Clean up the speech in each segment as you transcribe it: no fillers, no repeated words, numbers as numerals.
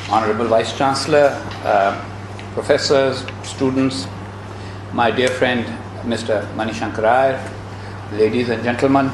Honorable Vice Chancellor, professors, students, my dear friend Mr. Manishankar Iyer, ladies and gentlemen.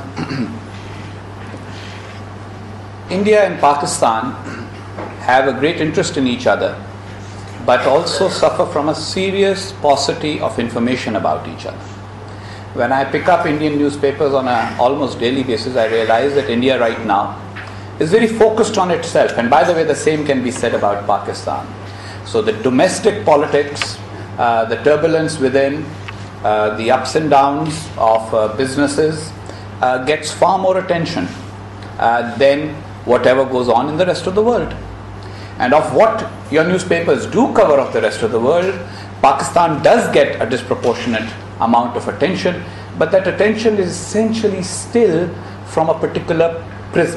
India and Pakistan have a great interest in each other, but also suffer from a serious paucity of information about each other. When I pick up Indian newspapers on an almost daily basis, I realize that India right now is very focused on itself. And by the way, the same can be said about Pakistan. So the domestic politics, the turbulence within, the ups and downs of businesses gets far more attention than whatever goes on in the rest of the world. And of what your newspapers do cover of the rest of the world, Pakistan does get a disproportionate amount of attention, but that attention is essentially still from a particular prism.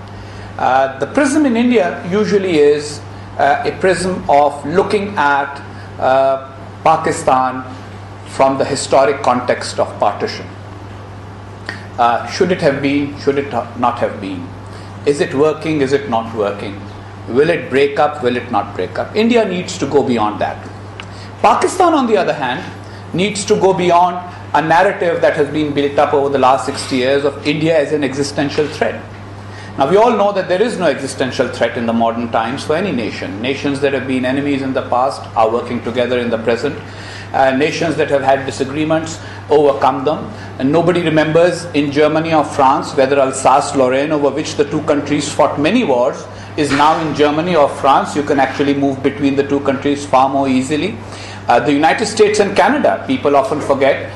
The prism in India usually is a prism of looking at Pakistan from the historic context of partition. Should it have been? Should it not have been? Is it working? Is it not working? Will it break up? Will it not break up? India needs to go beyond that. Pakistan, on the other hand, needs to go beyond a narrative that has been built up over the last 60 years of India as an existential threat. Now, we all know that there is no existential threat in the modern times for any nation. Nations that have been enemies in the past are working together in the present. Nations that have had disagreements overcome them. And nobody remembers in Germany or France whether Alsace-Lorraine, over which the two countries fought many wars, is now in Germany or France. You can actually move between the two countries far more easily. The United States and Canada, people often forget,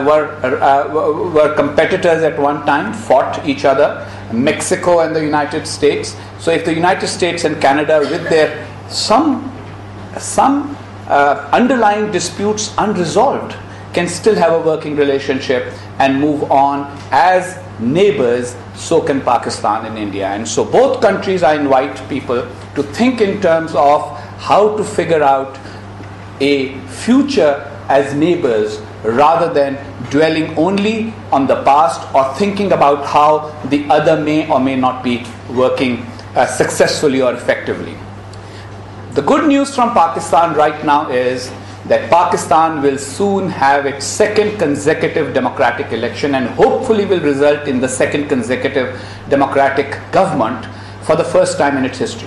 were competitors at one time, fought each other. Mexico and the United States. So if the United States and Canada, with their some underlying disputes unresolved, can still have a working relationship and move on as neighbors, so can Pakistan and India. And so both countries, I invite people to think in terms of how to figure out a future as neighbors, rather than dwelling only on the past or thinking about how the other may or may not be working successfully or effectively. The good news from Pakistan right now is that Pakistan will soon have its second consecutive democratic election and hopefully will result in the second consecutive democratic government for the first time in its history.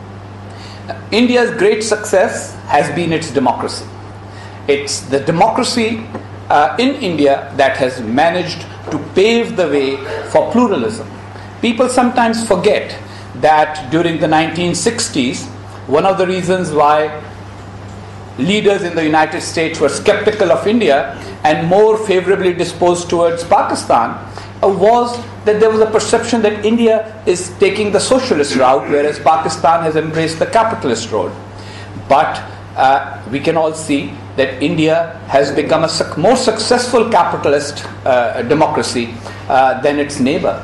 India's great success has been its democracy. It's the democracy in India that has managed to pave the way for pluralism. People sometimes forget that during the 1960s, one of the reasons why leaders in the United States were skeptical of India and more favorably disposed towards Pakistan was that there was a perception that India is taking the socialist route, whereas Pakistan has embraced the capitalist road. But we can all see that India has become a more successful capitalist democracy than its neighbor.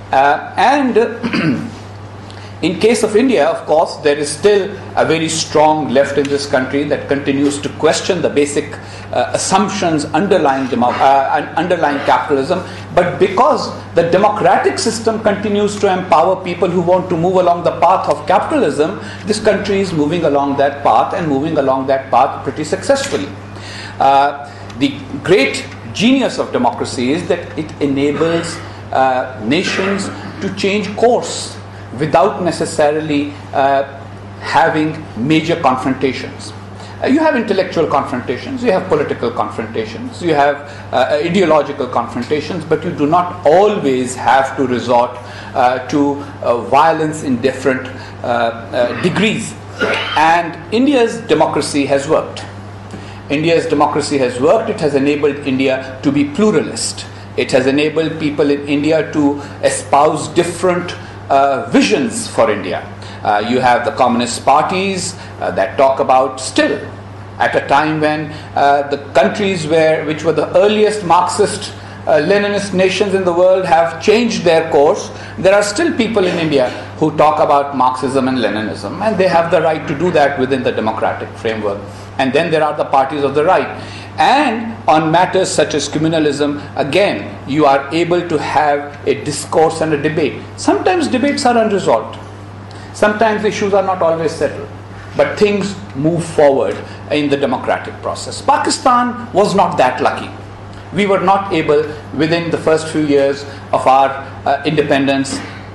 And in case of India, of course, there is still a very strong left in this country that continues to question the basic assumptions underlying capitalism. But because the democratic system continues to empower people who want to move along the path of capitalism, this country is moving along that path and moving along that path pretty successfully. The great genius of democracy is that it enables nations to change course without necessarily having major confrontations. You have intellectual confrontations, you have political confrontations, you have ideological confrontations, but you do not always have to resort to violence in different degrees. And India's democracy has worked. India's democracy has worked. It has enabled India to be pluralist. It has enabled people in India to espouse different visions for India. You have the communist parties that talk about still at a time when the countries which were the earliest Marxist Leninist nations in the world have changed their course. There are still people in India who talk about Marxism and Leninism, and they have the right to do that within the democratic framework. And then there are the parties of the right. And on matters such as communalism, again, you are able to have a discourse and a debate. Sometimes debates are unresolved. Sometimes issues are not always settled. but things move forward in the democratic process. Pakistan was not that lucky. We were not able, within the first few years of our independence,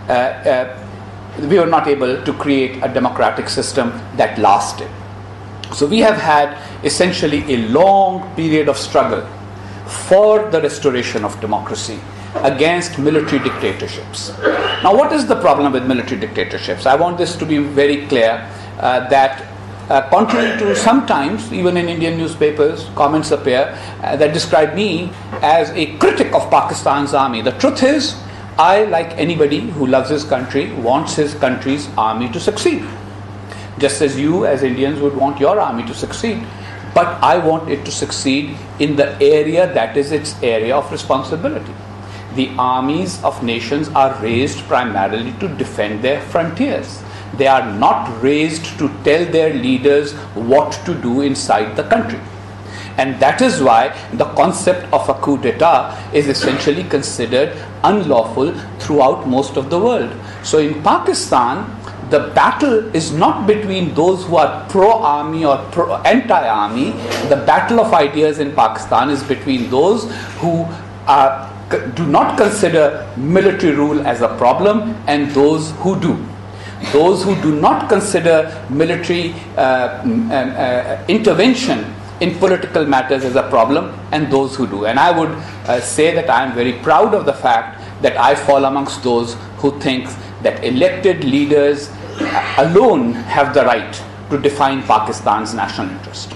we were not able to create a democratic system that lasted. So we have had essentially a long period of struggle for the restoration of democracy against military dictatorships. Now, what is the problem with military dictatorships? I want this to be very clear that contrary to sometimes, even in Indian newspapers, comments appear that describe me as a critic of Pakistan's army. The truth is, I, like anybody who loves his country, wants his country's army to succeed. Just as you, as Indians, would want your army to succeed. But I want it to succeed in the area that is its area of responsibility. The armies of nations are raised primarily to defend their frontiers. They are not raised to tell their leaders what to do inside the country. And that is why the concept of a coup d'etat is essentially considered unlawful throughout most of the world. So in Pakistan, the battle is not between those who are pro-army or anti-army. The battle of ideas in Pakistan is between those who do not consider military rule as a problem and those who do. Those who do not consider military intervention in political matters as a problem, and those who do. And I would say that I am very proud of the fact that I fall amongst those who think that elected leaders alone have the right to define Pakistan's national interest.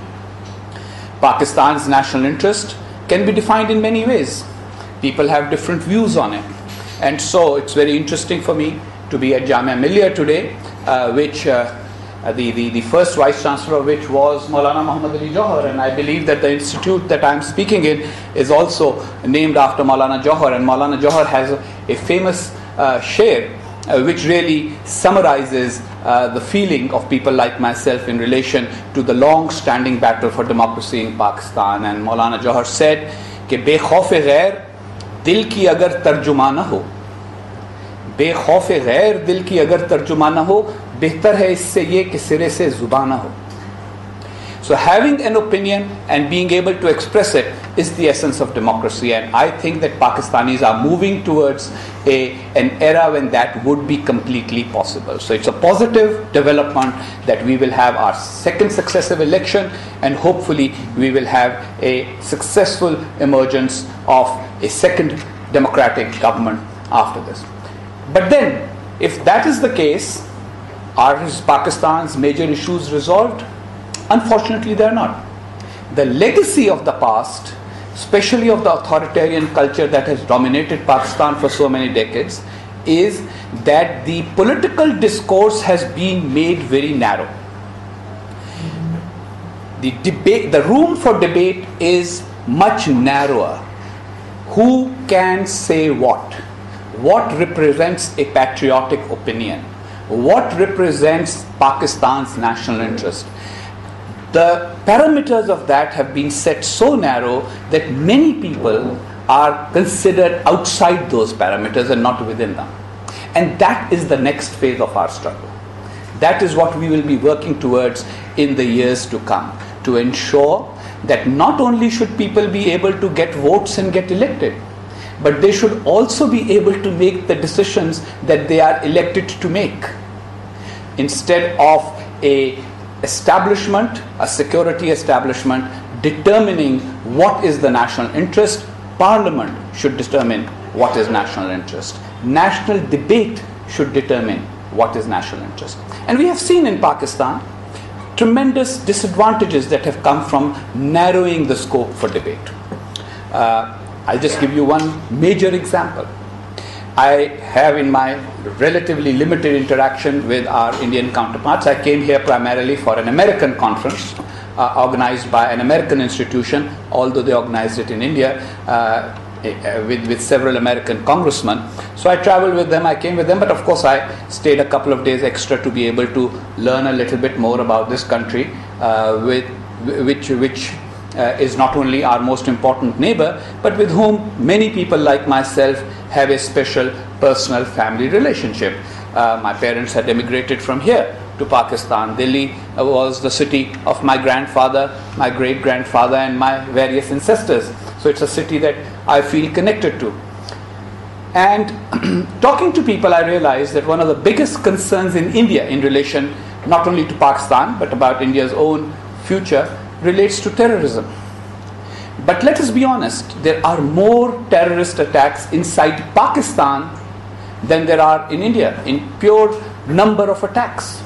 Pakistan's national interest can be defined in many ways. People have different views on it. And so it's very interesting for me to be at Jamia Millia today, which the first Vice Chancellor of which was Maulana Muhammad Ali Jauhar, and I believe that the institute that I am speaking in is also named after Maulana Jauhar, and Maulana Jauhar has a famous sher which really summarizes the feeling of people like myself in relation to the long-standing battle for democracy in Pakistan. And Maulana Jauhar said कि बेखौफ गैर दिल की अगर तर्जुमा न हो, बेखौफ गैर दिल की अगर तर्जुमा न हो, बेहतर है इससे ये कि सिरे से जुबान न हो. So having an opinion and being able to express it is the essence of democracy, and I think that Pakistanis are moving towards an era when that would be completely possible. So it's a positive development that we will have our second successive election, and hopefully we will have a successful emergence of a second democratic government after this. But then, if that is the case, are Pakistan's major issues resolved? Unfortunately, they are not. The legacy of the past, especially of the authoritarian culture that has dominated Pakistan for so many decades, is that the political discourse has been made very narrow. The room for debate is much narrower. Who can say what? What represents a patriotic opinion? What represents Pakistan's national interest? The parameters of that have been set so narrow that many people are considered outside those parameters and not within them. And that is the next phase of our struggle. That is what we will be working towards in the years to come, to ensure that not only should people be able to get votes and get elected, but they should also be able to make the decisions that they are elected to make. Instead of a security establishment determining what is the national interest, Parliament should determine what is national interest. National debate should determine what is national interest. And we have seen in Pakistan tremendous disadvantages that have come from narrowing the scope for debate. I'll just give you one major example. I have, in my relatively limited interaction with our Indian counterparts, I came here primarily for an American conference organized by an American institution, although they organized it in India with several American congressmen. So I traveled with them, I came with them, but of course I stayed a couple of days extra to be able to learn a little bit more about this country, which is not only our most important neighbor, but with whom many people like myself have a special personal family relationship. My parents had emigrated from here to Pakistan. Delhi was the city of my grandfather, my great-grandfather, and my various ancestors. So it's a city that I feel connected to. And talking to people, I realized that one of the biggest concerns in India in relation not only to Pakistan, but about India's own future, relates to terrorism. But let us be honest, there are more terrorist attacks inside Pakistan than there are in India, in pure number of attacks.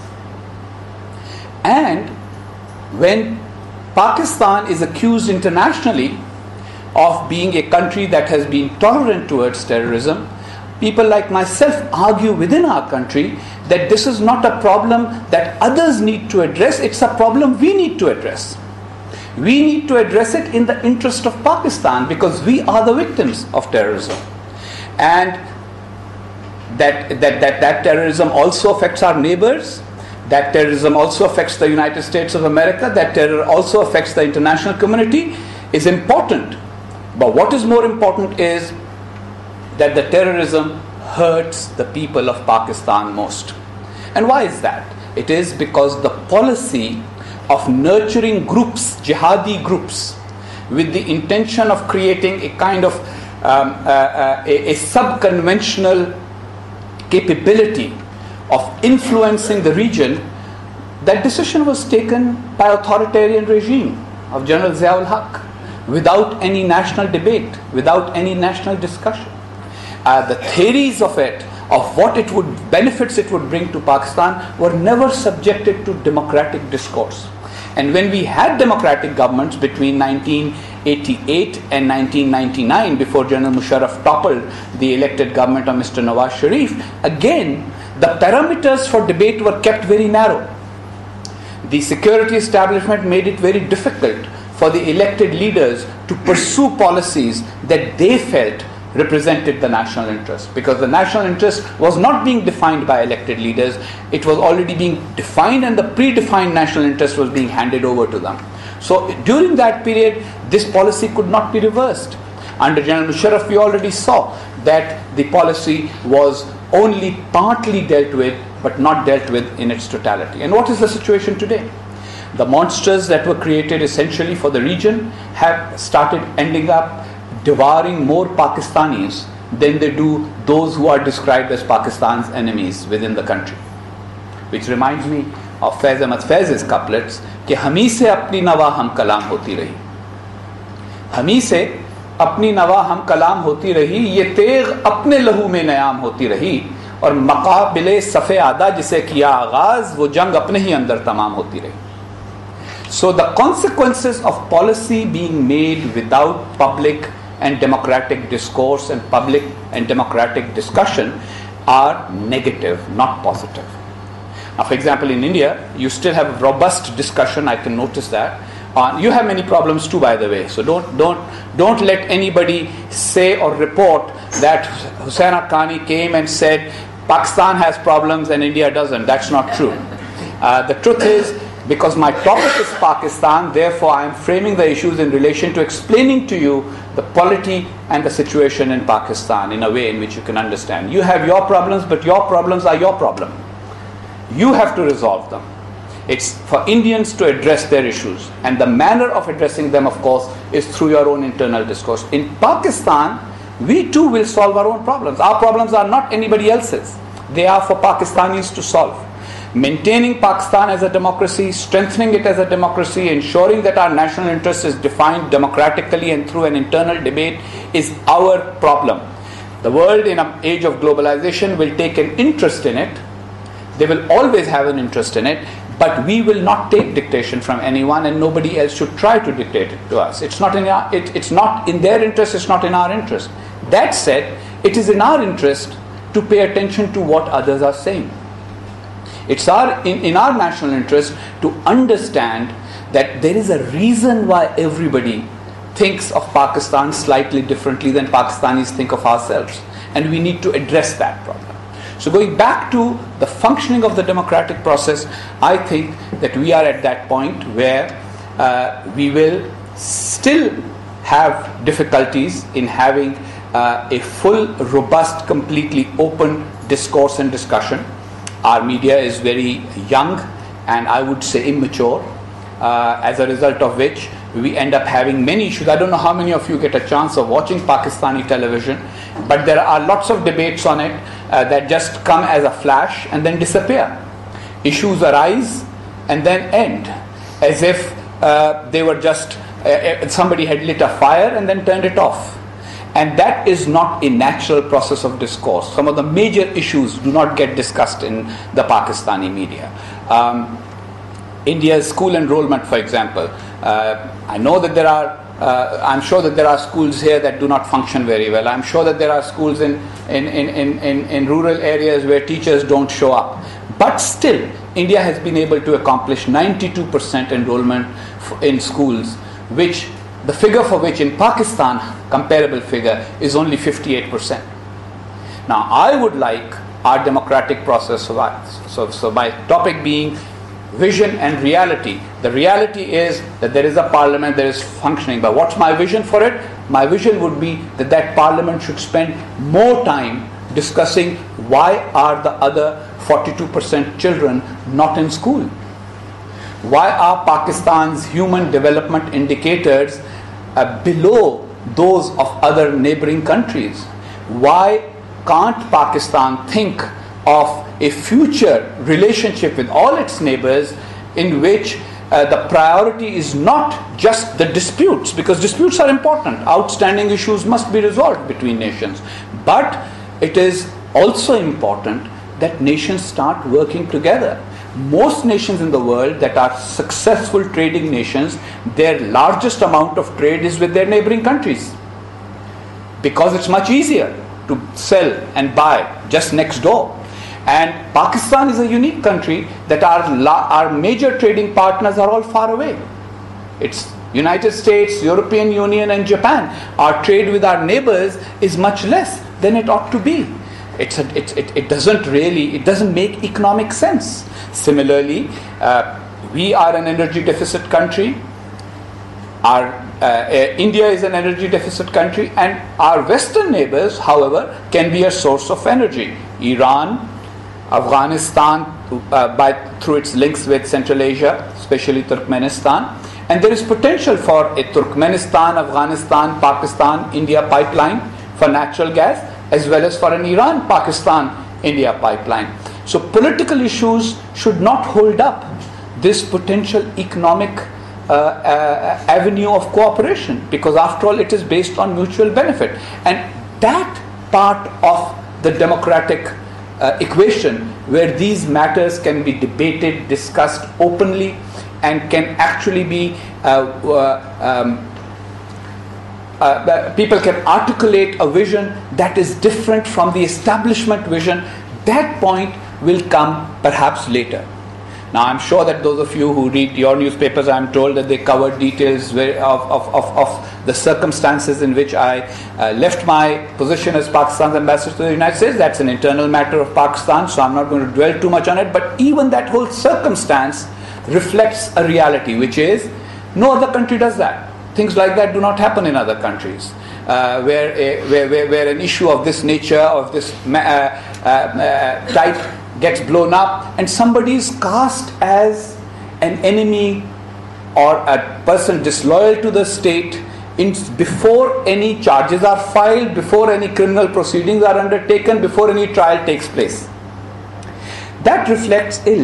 And when Pakistan is accused internationally of being a country that has been tolerant towards terrorism, people like myself argue within our country that this is not a problem that others need to address, it's a problem we need to address. We need to address it in the interest of Pakistan because we are the victims of terrorism. And that terrorism also affects our neighbors, that terrorism also affects the United States of America, that terror also affects the international community is important. But what is more important is that the terrorism hurts the people of Pakistan most. And why is that? It is because the policy of nurturing groups, jihadi groups, with the intention of creating a kind of a sub-conventional capability of influencing the region, that decision was taken by authoritarian regime of General Zia ul Haq without any national debate, without any national discussion. The theories of it, of what benefits it would bring to Pakistan, were never subjected to democratic discourse. And when we had democratic governments between 1988 and 1999, before General Musharraf toppled the elected government of Mr. Nawaz Sharif, again, the parameters for debate were kept very narrow. The security establishment made it very difficult for the elected leaders to pursue policies that they felt represented the national interest, because the national interest was not being defined by elected leaders, it was already being defined, and the predefined national interest was being handed over to them. So during that period, this policy could not be reversed. Under General Musharraf, we already saw that the policy was only partly dealt with, but not dealt with in its totality. And what is the situation today? The monsters that were created essentially for the region have started ending up devouring more Pakistanis than they do those who are described as Pakistan's enemies within the country. Which reminds me of Faiz Ahmad Faiz's couplets, कि हमी से अपनी नवा हम कलाम होती रही, हमी से अपनी नवा हम कलाम होती रही, ये तेग अपने लहू में नयाम होती रही, और मकाबिले सफ़े आदा जिसे किया आगाज, वो जंग अपने ही अंदर तमाम होती रही. So the consequences of policy being made without public and democratic discourse and public and democratic discussion are negative, not positive. Now, for example, in India, you still have robust discussion. I can notice that. You have many problems too, by the way. So don't let anybody say or report that Hussain Haqqani came and said Pakistan has problems and India doesn't. That's not true. The truth is, because my topic is Pakistan, therefore I am framing the issues in relation to explaining to you the polity and the situation in Pakistan in a way in which you can understand. You have your problems, but your problems are your problem. You have to resolve them. It's for Indians to address their issues, and the manner of addressing them, of course, is through your own internal discourse. In Pakistan, we too will solve our own problems. Our problems are not anybody else's. They are for Pakistanis to solve. Maintaining Pakistan as a democracy, strengthening it as a democracy, ensuring that our national interest is defined democratically and through an internal debate is our problem. The world in an age of globalization will take an interest in it. They will always have an interest in it, but we will not take dictation from anyone, and nobody else should try to dictate it to us. It's not in their interest, it's not in our interest. That said, it is in our interest to pay attention to what others are saying. It's in our national interest to understand that there is a reason why everybody thinks of Pakistan slightly differently than Pakistanis think of ourselves. And we need to address that problem. So going back to the functioning of the democratic process, I think that we are at that point where we will still have difficulties in having a full, robust, completely open discourse and discussion. Our media is very young and I would say immature, as a result of which we end up having many issues. I don't know how many of you get a chance of watching Pakistani television, but there are lots of debates on it that just come as a flash and then disappear. Issues arise and then end, as if they were just somebody had lit a fire and then turned it off. And that is not a natural process of discourse. Some of the major issues do not get discussed in the Pakistani media. India's school enrollment, for example. I know that I'm sure that there are schools here that do not function very well. I'm sure that there are schools in rural areas where teachers don't show up. But still, India has been able to accomplish 92% enrollment in schools, which the figure for which in Pakistan, comparable figure, is only 58%. Now, I would like our democratic process, so my topic being vision and reality. The reality is that there is a parliament that is functioning, but what's my vision for it? My vision would be that parliament should spend more time discussing why are the other 42% children not in school? Why are Pakistan's human development indicators below those of other neighboring countries? Why can't Pakistan think of a future relationship with all its neighbors in which the priority is not just the disputes, because disputes are important, outstanding issues must be resolved between nations, but it is also important that nations start working together. Most nations in the world that are successful trading nations, their largest amount of trade is with their neighboring countries, because it's much easier to sell and buy just next door. And Pakistan is a unique country that our major trading partners are all far away. It's United States, European Union and Japan. Our trade with our neighbors is much less than it ought to be. It doesn't make economic sense. Similarly, we are an energy deficit country. India is an energy deficit country, and our Western neighbors, however, can be a source of energy. Iran, Afghanistan, through its links with Central Asia, especially Turkmenistan, and there is potential for a Turkmenistan, Afghanistan, Pakistan, India pipeline for natural gas, as well as for an Iran, Pakistan, India pipeline. So political issues should not hold up this potential economic avenue of cooperation, because after all it is based on mutual benefit. And that part of the democratic equation where these matters can be debated, discussed openly, and can actually be people can articulate a vision that is different from the establishment vision. That point will come perhaps later. Now, I'm sure that those of you who read your newspapers, I'm told that they cover details of the circumstances in which I left my position as Pakistan's ambassador to the United States. That's an internal matter of Pakistan, so I'm not going to dwell too much on it. But even that whole circumstance reflects a reality, which is no other country does that. Things like that do not happen in other countries. Where an issue of this nature, of this type, gets blown up and somebody is cast as an enemy or a person disloyal to the state before any charges are filed, before any criminal proceedings are undertaken, before any trial takes place. That reflects a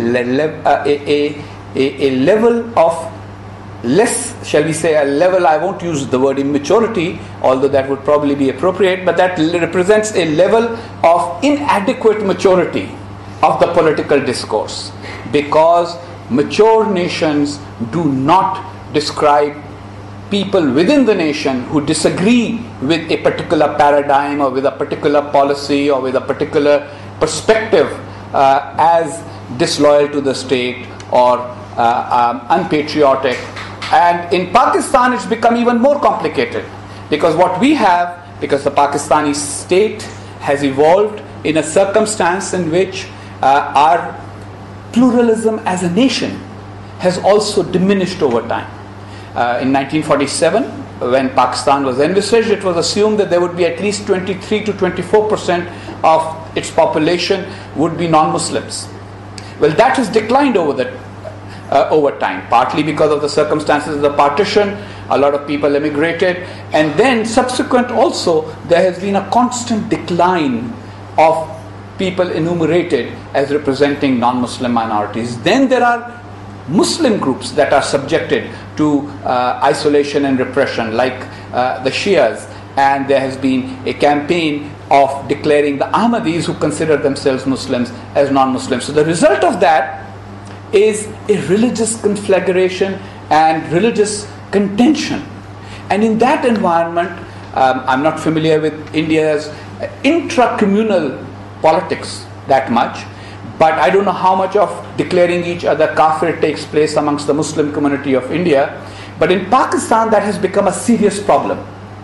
level of less, shall we say, a level, I won't use the word immaturity, although that would probably be appropriate, but that represents a level of inadequate maturity of the political discourse, because mature nations do not describe people within the nation who disagree with a particular paradigm or with a particular policy or with a particular perspective as disloyal to the state or unpatriotic. And in Pakistan it's become even more complicated, because the Pakistani state has evolved in a circumstance in which our pluralism as a nation has also diminished over time. In 1947, when Pakistan was envisaged, it was assumed that there would be at least 23 to 24% of its population would be non-Muslims. Well, that has declined over time, partly because of the circumstances of the partition. A lot of people emigrated, and then subsequent also there has been a constant decline of people enumerated as representing non-Muslim minorities. Then there are Muslim groups that are subjected to isolation and repression, like the Shias, and there has been a campaign of declaring the Ahmadis, who consider themselves Muslims, as non-Muslims. So the result of that is a religious conflagration and religious contention. And in that environment, I'm not familiar with India's intra-communal politics that much, but I don't know how much of declaring each other kafir takes place amongst the Muslim community of India. But in Pakistan, that has become a serious problem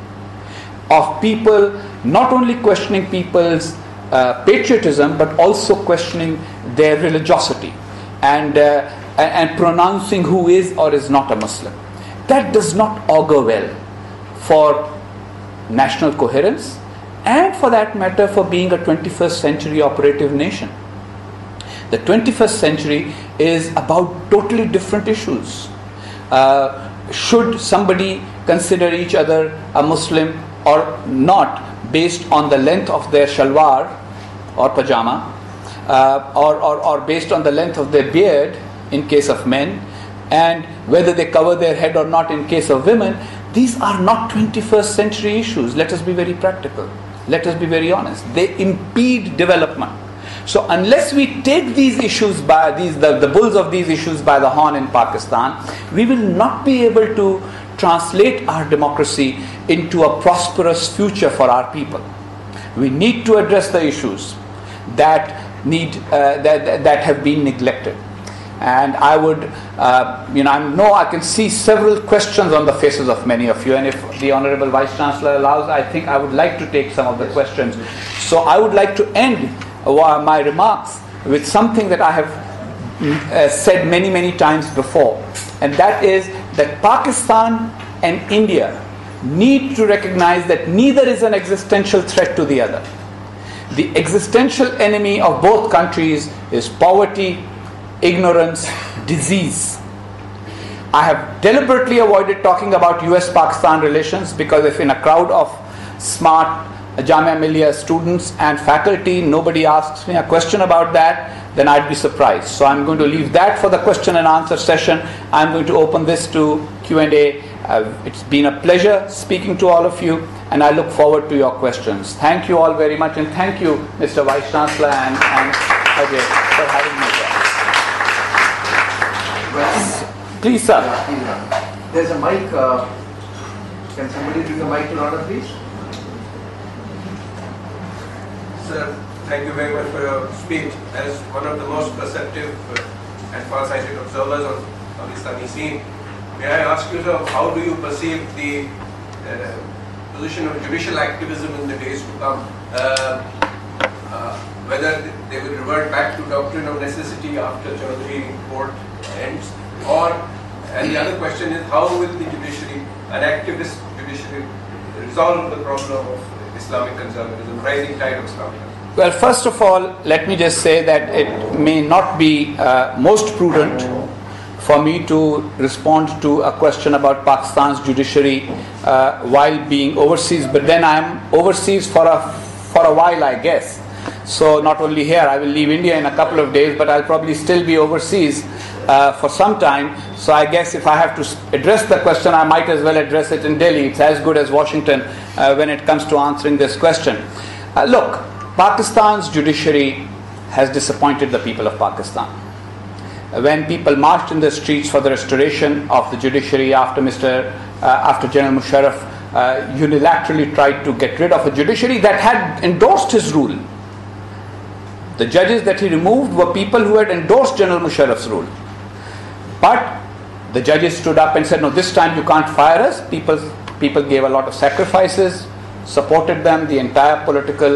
of people not only questioning people's patriotism, but also questioning their religiosity and pronouncing who is or is not a Muslim. That does not augur well for national coherence, and for that matter for being a 21st century operative nation. The 21st century is about totally different issues. Should somebody consider each other a Muslim or not based on the length of their shalwar or pajama, or based on the length of their beard in case of men, and whether they cover their head or not in case of women? These are not 21st century issues. Let us be very practical. Let us be very honest. They impede development. So unless we take these issues by the bulls of these issues by the horn in Pakistan, we will not be able to translate our democracy into a prosperous future for our people. We need to address the issues that that have been neglected. And I would, I can see several questions on the faces of many of you, and if the Honorable Vice Chancellor allows, I think I would like to take some of the questions. So I would like to end my remarks with something that I have said many, many times before, and that is that Pakistan and India need to recognize that neither is an existential threat to the other. The existential enemy of both countries is poverty, ignorance, disease. I have deliberately avoided talking about US-Pakistan relations because if in a crowd of smart Jamia Millia students and faculty nobody asks me a question about that, then I'd be surprised. So I'm going to leave that for the question and answer session. I'm going to open this to Q&A. It's been a pleasure speaking to all of you, and I look forward to your questions. Thank you all very much, and thank you, Mr. Vice Chancellor and Ajay, for having me here. Please, sir. There's a mic. Can somebody bring a mic to order, please? Sir, thank you very much for your speech. As one of the most perceptive and far-sighted observers of Pakistani scene, may I ask you, sir, how do you perceive the position of judicial activism in the days to come? Whether they will revert back to doctrine of necessity after Chaudhry court ends, and the other question is, how will the judiciary, an activist judiciary, resolve the problem of Islamic conservatism, rising tide of Islamism? Well, first of all, let me just say that it may not be most prudent for me to respond to a question about Pakistan's judiciary while being overseas, but then I am overseas for a while, I guess. So not only here, I will leave India in a couple of days, but I'll probably still be overseas for some time. So I guess if I have to address the question, I might as well address it in Delhi. It's as good as Washington when it comes to answering this question. Look, Pakistan's judiciary has disappointed the people of Pakistan. When people marched in the streets for the restoration of the judiciary after General Musharraf unilaterally tried to get rid of a judiciary that had endorsed his rule. The judges that he removed were people who had endorsed General Musharraf's rule. But the judges stood up and said, no, this time you can't fire us. People gave a lot of sacrifices, supported them. The entire political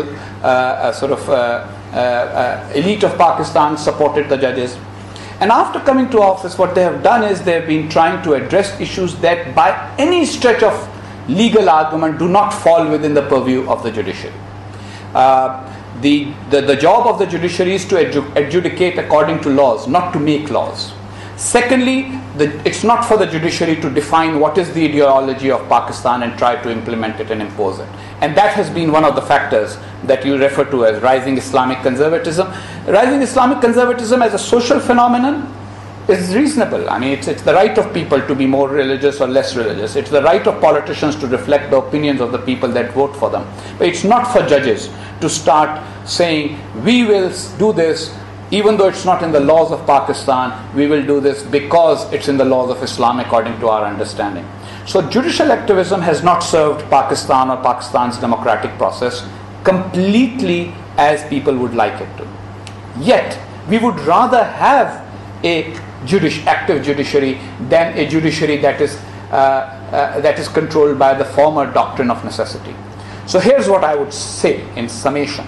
elite of Pakistan supported the judges. And after coming to office, what they have done is they have been trying to address issues that by any stretch of legal argument do not fall within the purview of the judiciary. the job of the judiciary is to adjudicate according to laws, not to make laws. Secondly, it's not for the judiciary to define what is the ideology of Pakistan and try to implement it and impose it. And that has been one of the factors that you refer to as rising Islamic conservatism. Rising Islamic conservatism as a social phenomenon is reasonable. I mean, it's the right of people to be more religious or less religious. It's the right of politicians to reflect the opinions of the people that vote for them. But it's not for judges to start saying, we will do this, even though it's not in the laws of Pakistan, we will do this because it's in the laws of Islam according to our understanding. So judicial activism has not served Pakistan or Pakistan's democratic process completely as people would like it to. Yet, we would rather have a active judiciary than a judiciary that is controlled by the former doctrine of necessity. So here's what I would say in summation.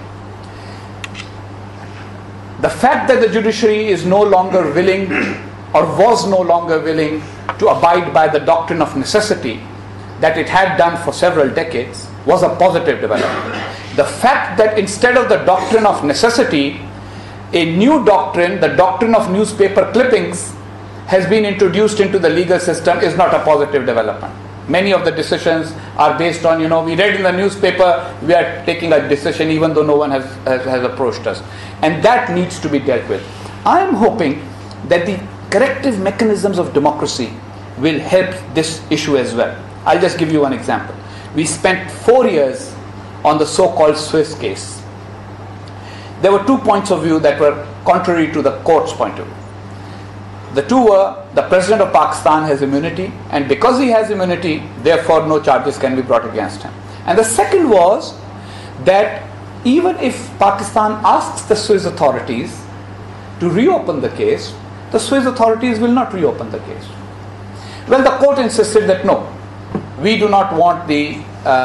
The fact that the judiciary is no longer willing or was no longer willing to abide by the doctrine of necessity that it had done for several decades was a positive development. The fact that instead of the doctrine of necessity, a new doctrine, the doctrine of newspaper clippings, has been introduced into the legal system is not a positive development. Many of the decisions are based on, we read in the newspaper, we are taking a decision even though no one has approached us. And that needs to be dealt with. I am hoping that the corrective mechanisms of democracy will help this issue as well. I'll just give you one example. We spent 4 years on the so-called Swiss case. There were 2 points of view that were contrary to the court's point of view. The two were, the President of Pakistan has immunity, and because he has immunity, therefore no charges can be brought against him. And the second was that even if Pakistan asks the Swiss authorities to reopen the case, the Swiss authorities will not reopen the case. Well, the court insisted that no, we do not want the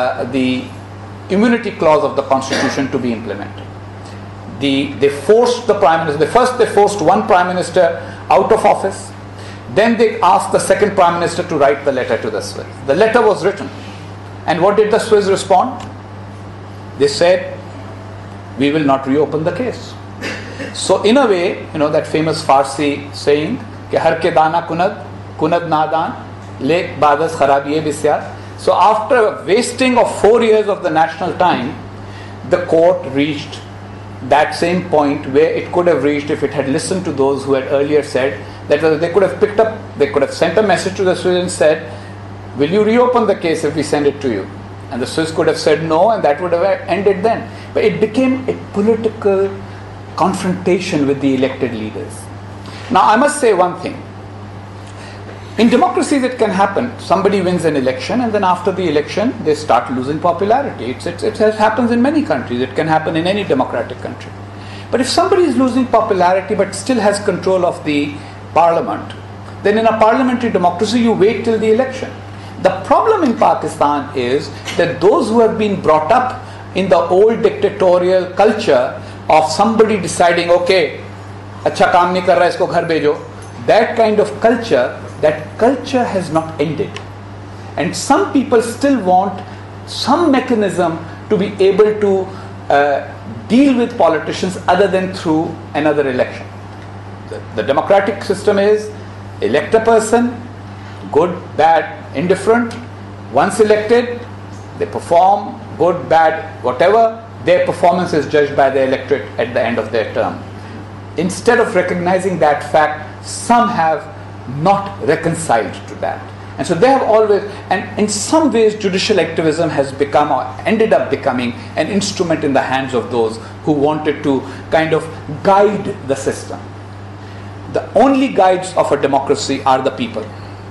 immunity clause of the constitution to be implemented. They forced the prime minister. First, they forced one prime minister out of office. Then they asked the second prime minister to write the letter to the Swiss. The letter was written. And what did the Swiss respond? They said, we will not reopen the case. So in a way, that famous Farsi saying, कि हर के दाना कुनद नादान, लेक बादस खराबिये बिस्यार. So after wasting of 4 years of the national time, the court reached that same point where it could have reached if it had listened to those who had earlier said that they could have sent a message to the Swiss and said, will you reopen the case if we send it to you? And the Swiss could have said no, and that would have ended then. But it became a political confrontation with the elected leaders. Now I must say one thing. In democracies it can happen. Somebody wins an election and then after the election they start losing popularity. It happens in many countries. It can happen in any democratic country. But if somebody is losing popularity but still has control of the parliament, then in a parliamentary democracy you wait till the election. The problem in Pakistan is that those who have been brought up in the old dictatorial culture of somebody deciding, okay, अच्छा काम नहीं कर रहा इसको घर भेजो, that kind of culture, that culture has not ended. And some people still want some mechanism to be able to deal with politicians other than through another election. The democratic system is elect a person, good, bad, indifferent. Once elected, they perform, good, bad, whatever. Their performance is judged by the electorate at the end of their term. Instead of recognizing that fact, some have not reconciled to that. And so they have always, and in some ways judicial activism has become or ended up becoming an instrument in the hands of those who wanted to kind of guide the system. The only guides of a democracy are the people.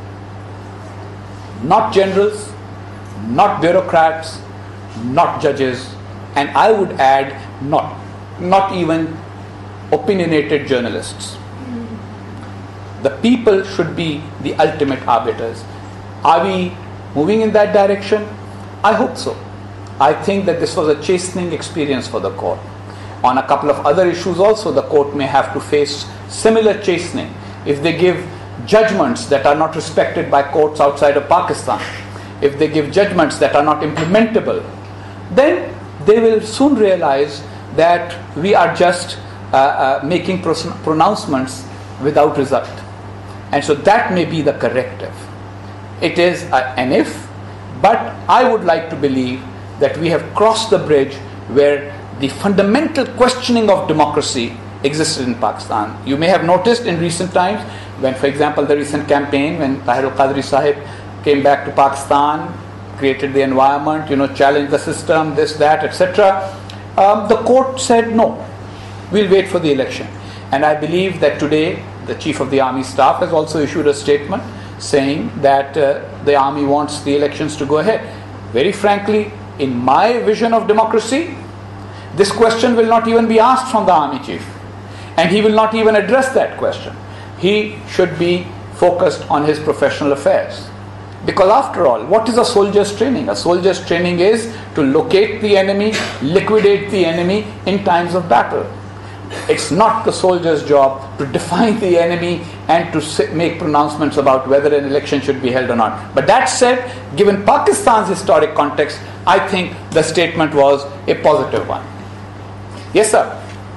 Not generals, not bureaucrats, not judges, and I would add not even opinionated journalists. The people should be the ultimate arbiters. Are we moving in that direction? I hope so. I think that this was a chastening experience for the court. On a couple of other issues also, the court may have to face similar chastening if they give judgments that are not respected by courts outside of Pakistan. If they give judgments that are not implementable, then they will soon realize that we are just making pronouncements without result. And so that may be the corrective. It is an if, but I would like to believe that we have crossed the bridge where the fundamental questioning of democracy existed in Pakistan. You may have noticed in recent times when, for example, the recent campaign, when Tahir al-Qadri Sahib came back to Pakistan, created the environment, challenged the system, this, that, etc. The court said no, we'll wait for the election. And I believe that today the Chief of the Army Staff has also issued a statement saying that the army wants the elections to go ahead. Very frankly, in my vision of democracy, this question will not even be asked from the army chief. And he will not even address that question. He should be focused on his professional affairs. Because after all, what is a soldier's training? A soldier's training is to locate the enemy, liquidate the enemy in times of battle. It's not the soldier's job to define the enemy and to make pronouncements about whether an election should be held or not. But that said, given Pakistan's historic context, I think the statement was a positive one. Yes, sir.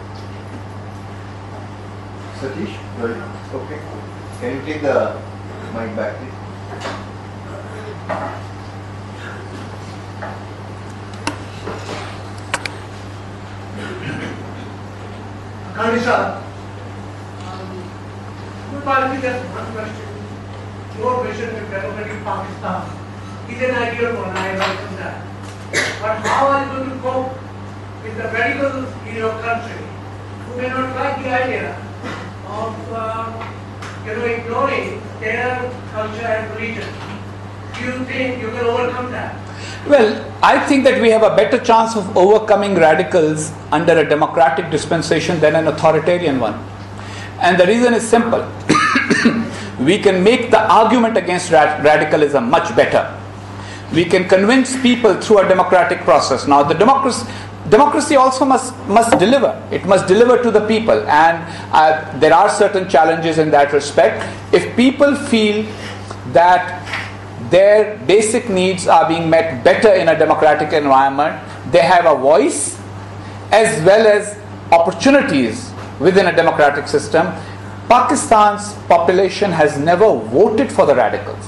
Satish, okay. Can you take the mic back, please? Khalisa, good morning. Just one question. Your vision of democratic Pakistan is an ideal one, I welcome that. But how are you going to cope with the radicals in your country who may not like the idea of ignoring their culture and religion? Do you think you can overcome that? Well, I think that we have a better chance of overcoming radicals under a democratic dispensation than an authoritarian one. And the reason is simple. We can make the argument against radicalism much better. We can convince people through a democratic process. Now, the democracy also must deliver. It must deliver to the people. And there are certain challenges in that respect. If people feel that their basic needs are being met better in a democratic environment, they have a voice as well as opportunities within a democratic system. Pakistan's population has never voted for the radicals.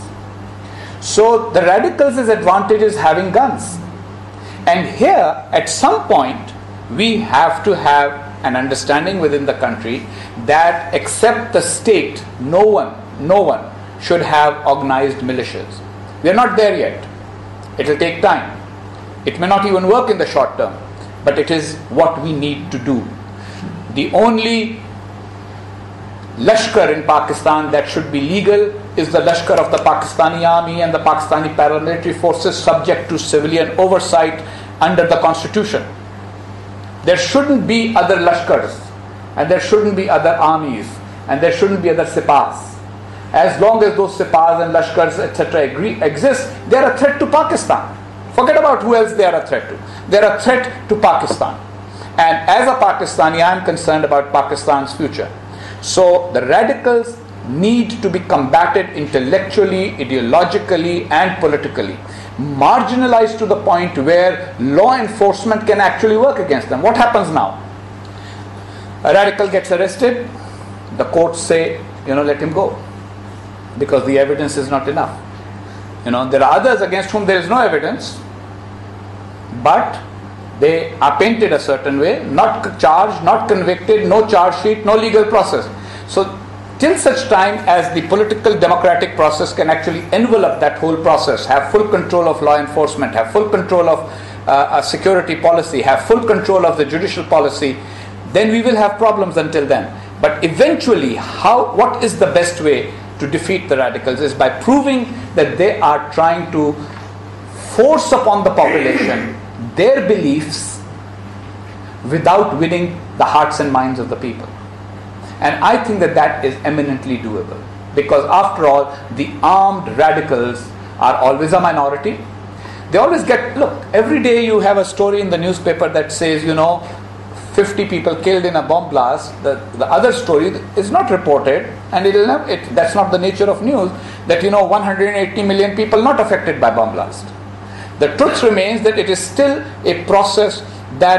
So the radicals' advantage is having guns. And here, at some point, we have to have an understanding within the country that except the state, no one should have organized militias. We are not there yet. It will take time. It may not even work in the short term, but it is what we need to do. The only Lashkar in Pakistan that should be legal is the Lashkar of the Pakistani Army and the Pakistani paramilitary forces, subject to civilian oversight under the constitution. There shouldn't be other Lashkars, and there shouldn't be other armies, and there shouldn't be other Sipas. As long as those Sipas and Lashkars, etc. exist, they are a threat to Pakistan. Forget about who else they are a threat to. They are a threat to Pakistan. And as a Pakistani, I am concerned about Pakistan's future. So the radicals need to be combated intellectually, ideologically, and politically. Marginalized to the point where law enforcement can actually work against them. What happens now? A radical gets arrested, the courts say, let him go, because the evidence is not enough. There are others against whom there is no evidence, but they are painted a certain way, not charged, not convicted, no charge sheet, no legal process. So till such time as the political democratic process can actually envelop that whole process, have full control of law enforcement, have full control of security policy, have full control of the judicial policy, then we will have problems until then. But eventually, what is the best way to defeat the radicals is by proving that they are trying to force upon the population their beliefs without winning the hearts and minds of the people. And I think that is eminently doable, because after all, the armed radicals are always a minority. They always every day you have a story in the newspaper that says, 50 people killed in a bomb blast. The other story is not reported, and that's not the nature of news, that 180 million people not affected by bomb blast. The truth remains that it is still a process that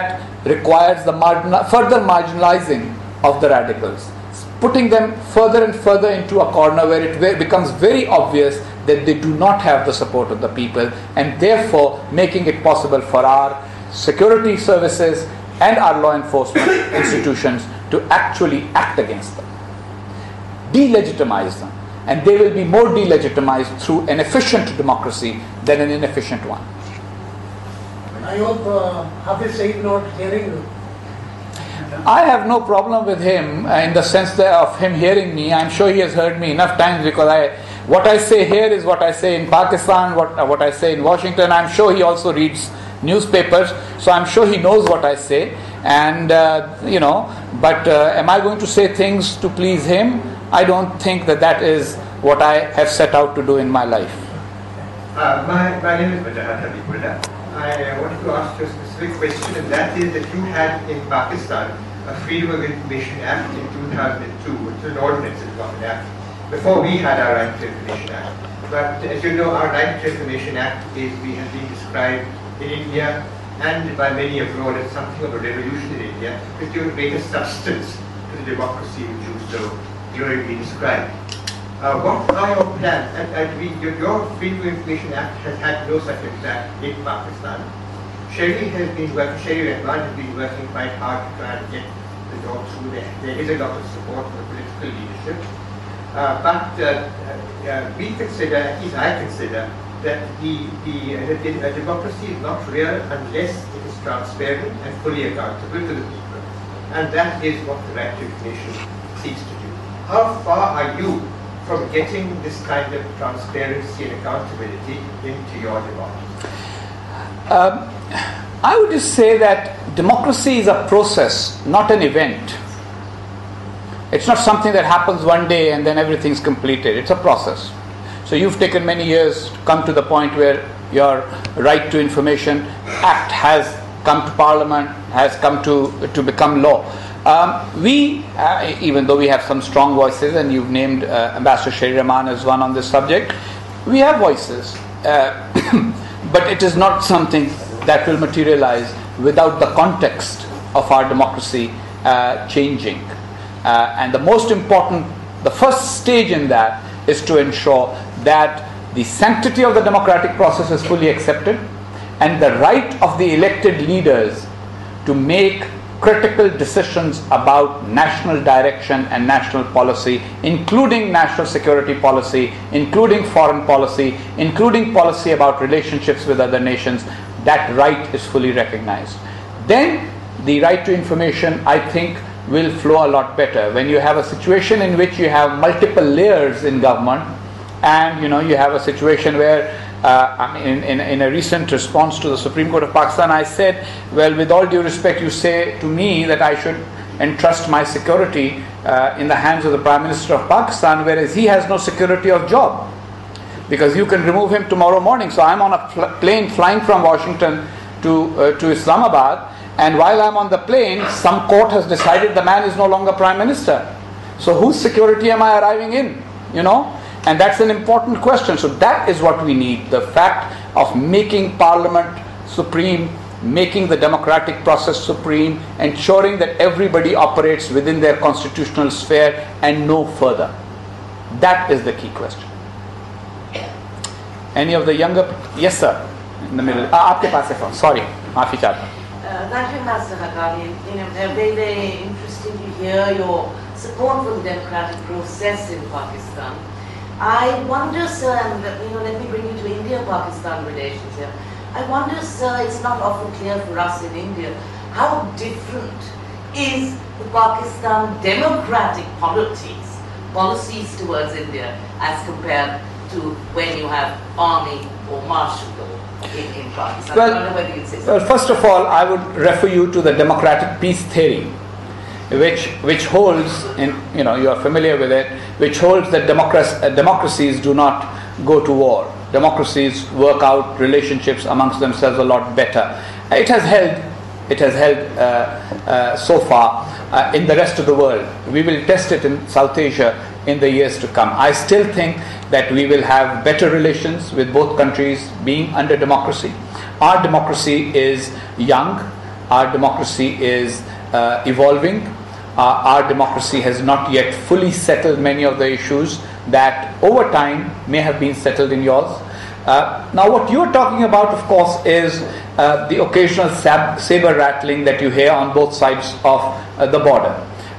requires the further marginalizing of the radicals, putting them further and further into a corner where it becomes very obvious that they do not have the support of the people, and therefore making it possible for our security services and our law enforcement institutions to actually act against them, delegitimize them, and they will be more delegitimized through an efficient democracy than an inefficient one. I hope Hafiz Saeed not hearing you. I have no problem with him in the sense of him hearing me. I'm sure he has heard me enough times, because what I say here is what I say in Pakistan, what I say in Washington. I'm sure he also reads newspapers, so I'm sure he knows what I say. And but am I going to say things to please him? I don't think that is what I have set out to do in my life. My name is Wajahat Habibullah. I wanted to ask you a specific question, and that is that you had in Pakistan a Freedom of Information Act in 2002, which was an ordinance, it was not an act, before we had our Right to Information Act. But as you know, our Right to Information Act has been described in India and by many abroad as something of a revolution in India, which gives greater substance to the democracy which you so gloriously described. What are your plans? Your Freedom of Information Act has had no such impact in Pakistan. Sherry Rahman has been working quite hard to try and get the job through there. There is a lot of support from the political leadership. But we consider, at least I consider, that the democracy is not real unless it is transparent and fully accountable to the people. And that is what the Right to Information seeks to do. How far are you from getting this kind of transparency and accountability into your democracy? I would just say that democracy is a process, not an event. It's not something that happens one day and then everything's completed. It's a process. So you've taken many years to come to the point where your Right to Information Act has come to Parliament, has come to become law. We, even though we have some strong voices, and you've named Ambassador Sherry Rahman as one on this subject, we have voices. But it is not something that will materialize without the context of our democracy changing. And the most important, the first stage in that is to ensure that the sanctity of the democratic process is fully accepted, and the right of the elected leaders to make critical decisions about national direction and national policy, including national security policy, including foreign policy, including policy about relationships with other nations, that right is fully recognized. Then the right to information, I think, will flow a lot better. When you have a situation in which you have multiple layers in government, and you have a situation where in a recent response to the Supreme Court of Pakistan, I said, well, with all due respect, you say to me that I should entrust my security in the hands of the Prime Minister of Pakistan, whereas he has no security of job, because you can remove him tomorrow morning. So I'm on a plane flying from Washington to Islamabad, and while I'm on the plane, some court has decided the man is no longer Prime Minister. So whose security am I arriving in? And that's an important question. So that is what we need, the fact of making Parliament supreme, making the democratic process supreme, ensuring that everybody operates within their constitutional sphere and no further. That is the key question. Any of the younger? Yes, sir. In the middle. Aapke paas hai phone. Sorry. Maafi chahta. Thank you, Master Haqqani. Very, very interesting to hear your support for the democratic process in Pakistan. I wonder, sir, and let me bring you to India-Pakistan relations here. I wonder, sir, it's not often clear for us in India, how different is the Pakistan democratic policies towards India as compared to when you have army or martial law in Pakistan. I don't know whether you'd say so. Well, first of all, I would refer you to the democratic peace theory, which holds, you are familiar with it, which holds that democracies do not go to war. Democracies work out relationships amongst themselves a lot better. It has held so far in the rest of the world. We will test it in South Asia in the years to come. I still think that we will have better relations with both countries being under democracy. Our democracy is young. our democracy is evolving. Our democracy has not yet fully settled many of the issues that over time may have been settled in yours. Now what you're talking about, of course, is the occasional saber rattling that you hear on both sides of the border.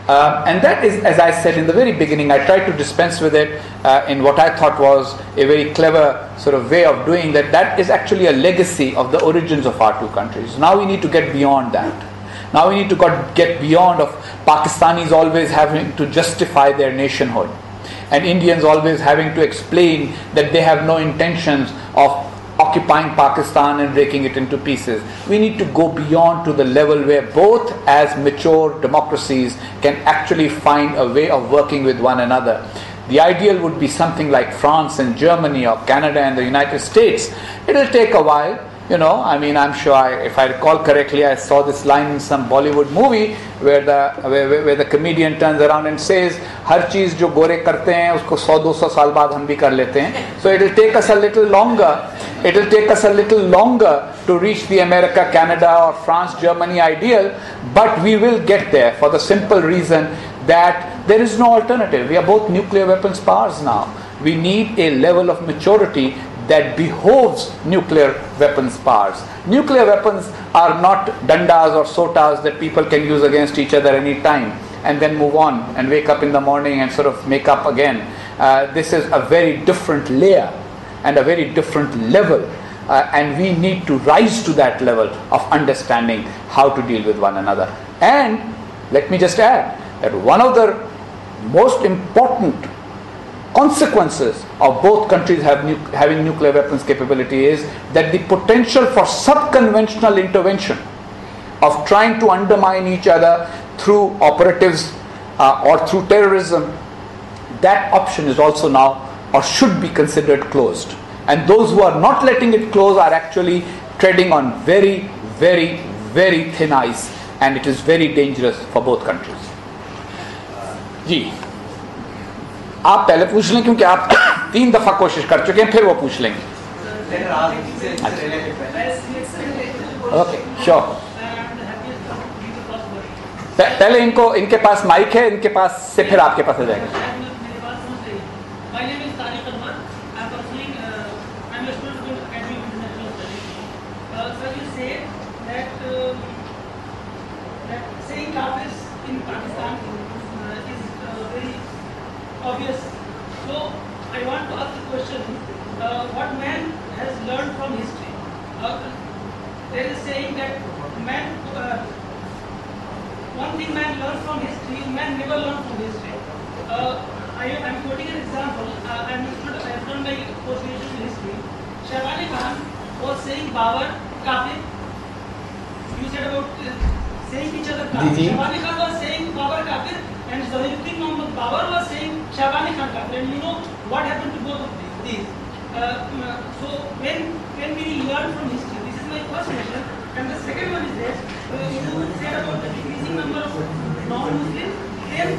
And that is, as I said in the very beginning, I tried to dispense with it in what I thought was a very clever sort of way of doing that. That is actually a legacy of the origins of our two countries. Now we need to get beyond that. Now we need to get beyond of Pakistanis always having to justify their nationhood, and Indians always having to explain that they have no intentions of occupying Pakistan and breaking it into pieces. We need to go beyond to the level where both as mature democracies can actually find a way of working with one another. The ideal would be something like France and Germany or Canada and the United States. It'll take a while. I mean, I'm sure, if I recall correctly, I saw this line in some Bollywood movie where the comedian turns around and says, "हर चीज जो गोरे करते हैं उसको 100-200 साल बाद हम भी कर लेते हैं." So it'll take us a little longer. It'll take us a little longer to reach the America, Canada, or France, Germany ideal, but we will get there for the simple reason that there is no alternative. We are both nuclear weapons powers now. We need a level of maturity that behoves nuclear weapons powers. Nuclear weapons are not dandas or sotas that people can use against each other any time and then move on and wake up in the morning and sort of make up again. This is a very different layer and a very different level, and we need to rise to that level of understanding how to deal with one another. And let me just add that one of the most important consequences of both countries having nuclear weapons capability is that the potential for sub-conventional intervention of trying to undermine each other through operatives or through terrorism, that option is also now or should be considered closed. And those who are not letting it close are actually treading on very, very, very thin ice, and it is very dangerous for both countries. जी आप पहले पूछ लें क्योंकि आप 3 दफा कोशिश कर चुके हैं, फिर वो पूछ लेंगे. Okay, sure. पहले इनके पास माइक है, इनके पास से फिर आपके पास आ जाएगा. Obvious. So I want to ask the question: what man has learned from history? There is saying that one thing man learns from history, man never learns from history. I am quoting an example. I have done my post-graduation in history. Shaybani Khan was saying Babur Kafir. You said about saying each other Kafir. Shaybani Khan was saying Babur Kafir. And Zahiruddin Muhammad Babur was saying Shaybani Khan Kafir, and you know what happened to both of these. So when we learn from history, this is my first question. And the second one is that you said about the decreasing number of non-Muslims. Then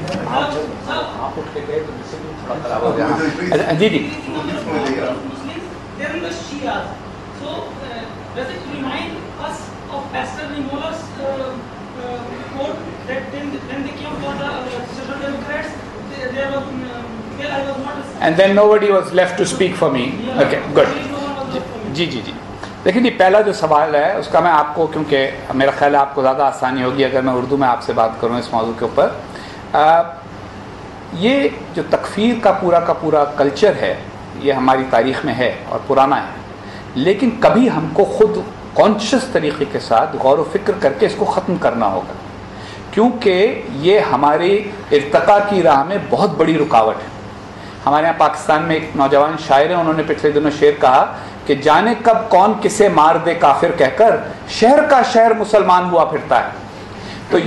decreasing number of non-Muslims, there are the Shias. So does it remind us of Pastor Nimola's quote that when they came for the Social Democrats, they were, well, I was not a... And then nobody was left to speak for me. Yeah. Okay, good. जी. देखिए जी, पहला जो सवाल है उसका मैं आपको, क्योंकि मेरा ख्याल है आपको ज़्यादा आसानी होगी अगर मैं उर्दू में आपसे बात करूँ इस मौजू के ऊपर. ये जो तकफीर का पूरा कल्चर है, ये हमारी तारीख़ में है और पुराना है, लेकिन कभी हमको खुद कॉन्शियस तरीक़े के साथ गौर व फिक्र करके इसको ख़त्म करना होगा, क्योंकि ये हमारी इर्तिका की राह में बहुत बड़ी रुकावट है. हमारे यहाँ पाकिस्तान में एक नौजवान शायर है, उन्होंने पिछले दिनों शेर कहा कि जाने कब कौन किसे मार दे काफिर कहकर, शहर का शहर मुसलमान हुआ फिरता है. तो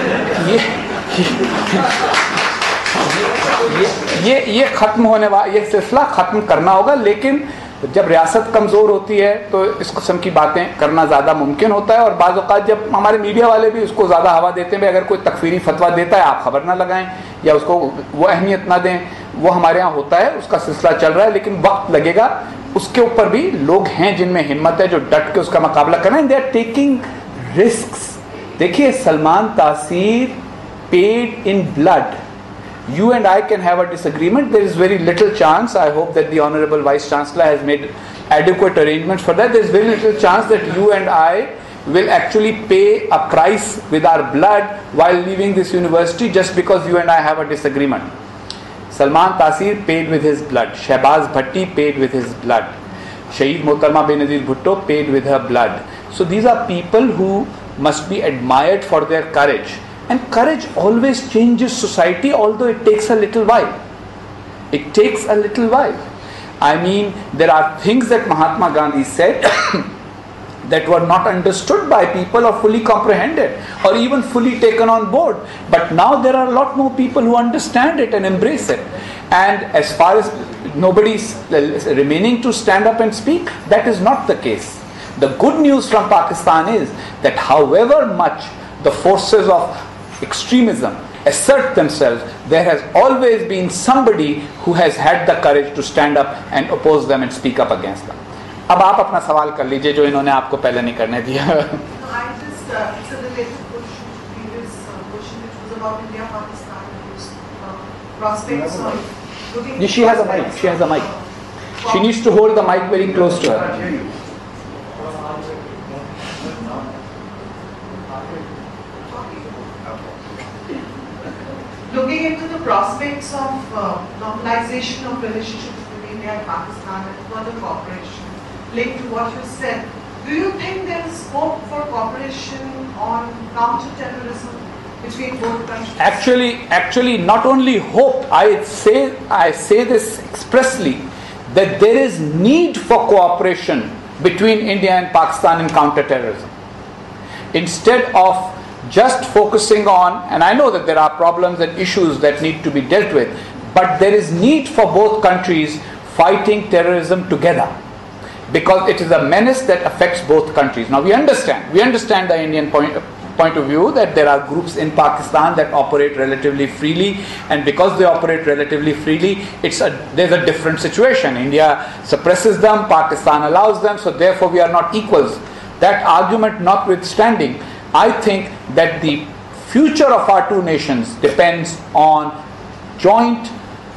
ये खत्म होने वाला, ये सिलसिला खत्म करना होगा. लेकिन जब रियासत कमज़ोर होती है तो इस किस्म की बातें करना ज़्यादा मुमकिन होता है. और बाज़ औक़ात जब हमारे मीडिया वाले भी उसको ज़्यादा हवा देते हैं, अगर कोई तकफीरी फतवा देता है आप खबर ना लगाएं या उसको वो अहमियत ना दें, वो हमारे यहाँ होता है, उसका सिलसिला चल रहा है. लेकिन वक्त लगेगा. उसके ऊपर भी लोग हैं जिनमें हिम्मत है, जो डट के उसका मुकाबला कर रहे हैं. दे आर टेकिंग रिस्क्स देखिए, सलमान तासीर paid in blood. You and I can have a disagreement. There is very little chance. I hope that the Honorable Vice Chancellor has made adequate arrangements for that. There is very little chance that you and I will actually pay a price with our blood while leaving this university just because you and I have a disagreement. Salman Taseer paid with his blood. Shehbaz Bhatti paid with his blood. Shaheed Mohtarma Benazir Bhutto paid with her blood. So these are people who must be admired for their courage. And courage always changes society, although it takes a little while. It takes a little while. I mean, there are things that Mahatma Gandhi said that were not understood by people or fully comprehended or even fully taken on board. But now there are a lot more people who understand it and embrace it. And as far as nobody is remaining to stand up and speak, that is not the case. The good news from Pakistan is that however much the forces of extremism assert themselves, there has always been somebody who has had the courage to stand up and oppose them and speak up against them. अब आप अपना सवाल कर लीजिए जो इन्होंने आपको पहले नहीं करने दिया. It's a related question to previous question which was about India, Pakistan, and prospects of looking. She has a mic. She has a mic. She needs to hold the mic very close to her. Looking into the prospects of normalization of relationships between India and Pakistan and further cooperation, linked to what you said, do you think there is scope for cooperation on counter-terrorism between both countries? Actually, not only hope. I say this expressly that there is need for cooperation between India and Pakistan in counter-terrorism. Instead of just focusing on, and I know that there are problems and issues that need to be dealt with, but there is need for both countries fighting terrorism together because it is a menace that affects both countries. Now we understand the Indian point of view that there are groups in Pakistan that operate relatively freely, and because they operate relatively freely, there's a different situation. India suppresses them, Pakistan allows them, so therefore we are not equals. That argument notwithstanding, I think that the future of our two nations depends on joint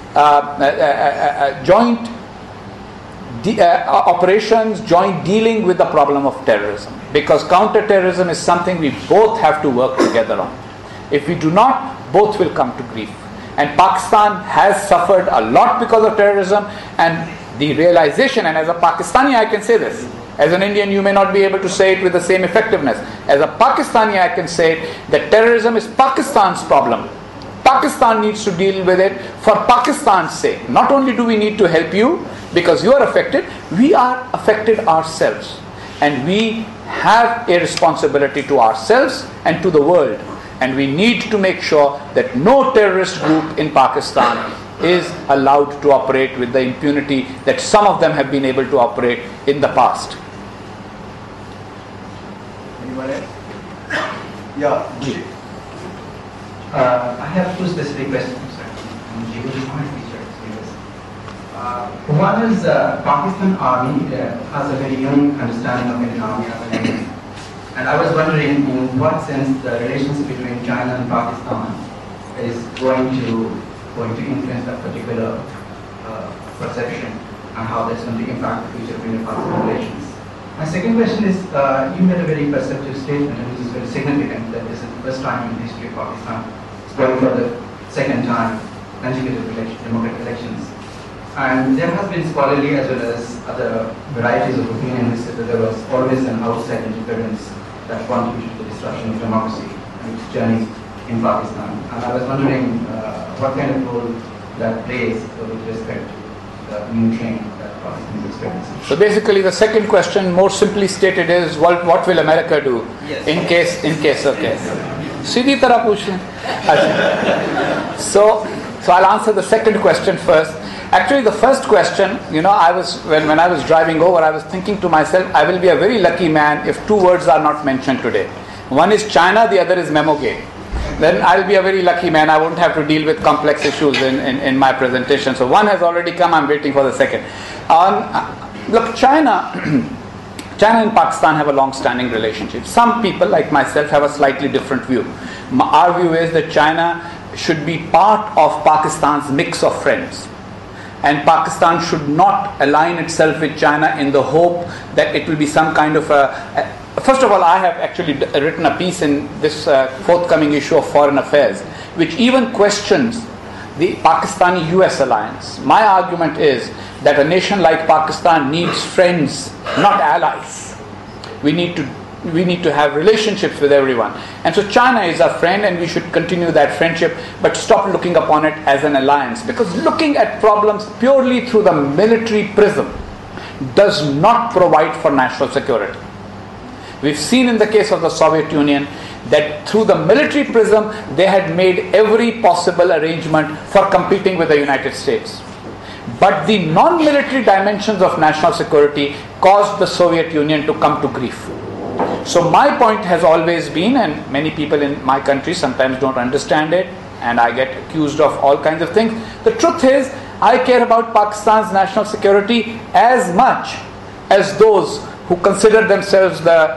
operations, joint dealing with the problem of terrorism. Because counter-terrorism is something we both have to work together on. If we do not, both will come to grief. And Pakistan has suffered a lot because of terrorism, and the realization, and as a Pakistani I can say this, as an Indian you may not be able to say it with the same effectiveness. As a Pakistani I can say that terrorism is Pakistan's problem. Pakistan needs to deal with it for Pakistan's sake. Not only do we need to help you because you are affected, we are affected ourselves. And we have a responsibility to ourselves and to the world. And we need to make sure that no terrorist group in Pakistan is allowed to operate with the impunity that some of them have been able to operate in the past. Anyone else? Yeah. I have two specific questions. One is Pakistan Army has a very unique understanding of Indian Army as an enemy. And I was wondering in what sense the relations between China and Pakistan is going to influence that particular perception and how that's going to impact the future of Indo-Pakistan relations. My second question is, you made a very perceptive statement, and this is very significant, that this is the first time in the history of Pakistan it's going for the second time consecutive democratic elections. And there has been scholarly as well as other varieties of opinion which said that there was always an outside interference that contributed to the destruction of democracy and its journey in Pakistan. And I was wondering what kind of role that plays with respect to the new trend that Pakistan is experiencing. So basically the second question, more simply stated, is what will America do in case okay. सीधी तरह पूछ लें. So I'll answer the second question first. Actually, the first question, when I was driving over, I was thinking to myself, I will be a very lucky man if two words are not mentioned today. One is China, the other is Memogate. Then I'll be a very lucky man. I won't have to deal with complex issues in my presentation. So one has already come. I'm waiting for the second. Look, China China and Pakistan have a long-standing relationship. Some people, like myself, have a slightly different view. Our view is that China should be part of Pakistan's mix of friends. And Pakistan should not align itself with China in the hope that it will be some kind of First of all, I have actually written a piece in this forthcoming issue of Foreign Affairs, which even questions the Pakistani-US alliance. My argument is that a nation like Pakistan needs friends, not allies. We need to have relationships with everyone. And so China is our friend, and we should continue that friendship, but stop looking upon it as an alliance. Because looking at problems purely through the military prism does not provide for national security. We've seen in the case of the Soviet Union that through the military prism, they had made every possible arrangement for competing with the United States. But the non-military dimensions of national security caused the Soviet Union to come to grief. So my point has always been, and many people in my country sometimes don't understand it, and I get accused of all kinds of things. The truth is, I care about Pakistan's national security as much as those who consider themselves the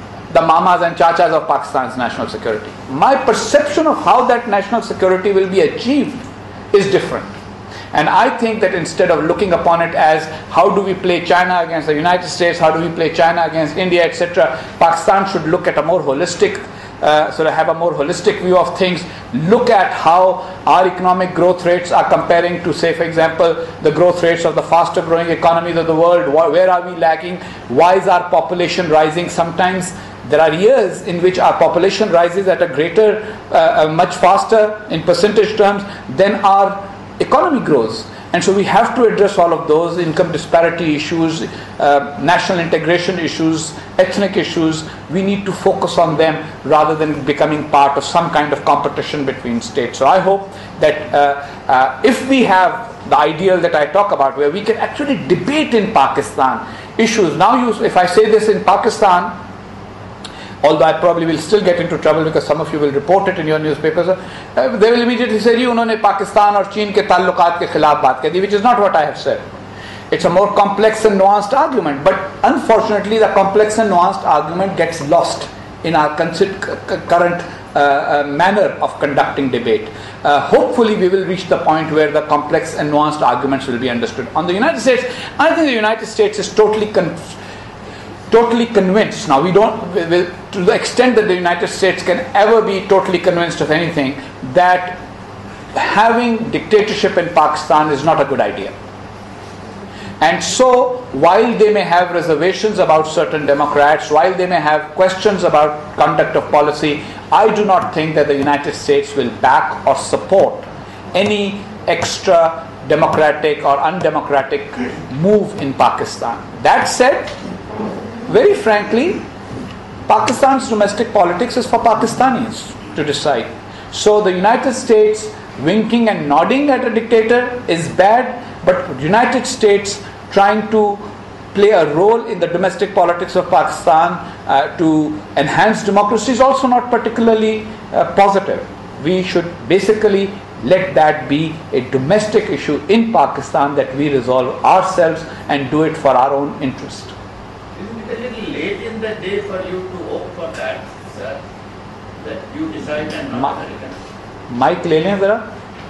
mamas and chachas of Pakistan's national security. My perception of how that national security will be achieved is different. And I think that instead of looking upon it as how do we play China against the United States, how do we play China against India, etc., Pakistan should look at a more holistic, have a more holistic view of things, look at how our economic growth rates are comparing to, say, for example, the growth rates of the faster growing economies of the world. Where are we lagging? Why is our population rising? Sometimes there are years in which our population rises at a greater, much faster in percentage terms than our economy grows. And so we have to address all of those income disparity issues, national integration issues, ethnic issues. We need to focus on them rather than becoming part of some kind of competition between states. So I hope that if we have the ideal that I talk about, where we can actually debate in Pakistan issues. Now, if I say this in Pakistan, although I probably will still get into trouble because some of you will report it in your newspapers, they will immediately say, उन्होंने पाकिस्तान और चीन के ताल्लुकात के खिलाफ बात कर दी, which is not what I have said. It's a more complex and nuanced argument, but unfortunately the complex and nuanced argument gets lost in our current manner of conducting debate. Hopefully we will reach the point where the complex and nuanced arguments will be understood. On the United States, I think the United States is totally convinced. Now, to the extent that the United States can ever be totally convinced of anything, that having dictatorship in Pakistan is not a good idea. And so, while they may have reservations about certain Democrats, while they may have questions about conduct of policy, I do not think that the United States will back or support any extra democratic or undemocratic move in Pakistan. That said, very frankly, Pakistan's domestic politics is for Pakistanis to decide. So the United States winking and nodding at a dictator is bad, but the United States trying to play a role in the domestic politics of Pakistan to enhance democracy is also not particularly positive. We should basically let that be a domestic issue in Pakistan that we resolve ourselves and do it for our own interest. A little late in the day for you to opt for that, sir, that you decide and not Americans. Mike, ले लें ज़रा.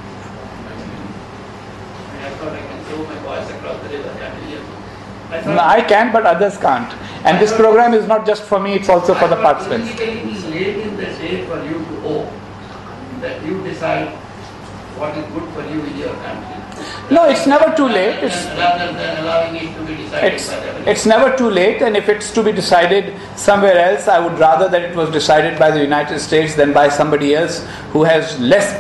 I thought I can throw my voice across the river. No, I can, but others can't. And this program is not just for me; it's also for the participants. It is late in the day for you to opt that you decide what is good for you in your country. No, it's never too late. Rather than allowing it to be decided it's never too late, and if it's to be decided somewhere else, I would rather that it was decided by the United States than by somebody else who has less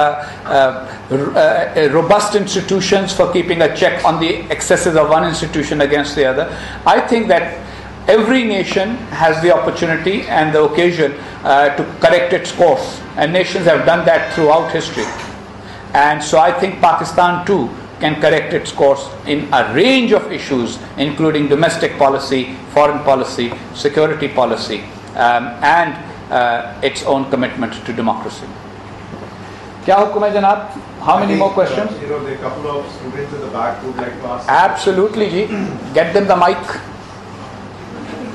robust institutions for keeping a check on the excesses of one institution against the other. I think that every nation has the opportunity and the occasion to correct its course, and nations have done that throughout history. And so I think Pakistan too can correct its course in a range of issues, including domestic policy, foreign policy, security policy, and its own commitment to democracy. Kya hukum hai janab? How many more questions? There are a couple of students at the back who would like to ask. Absolutely, ji. Get them the mic.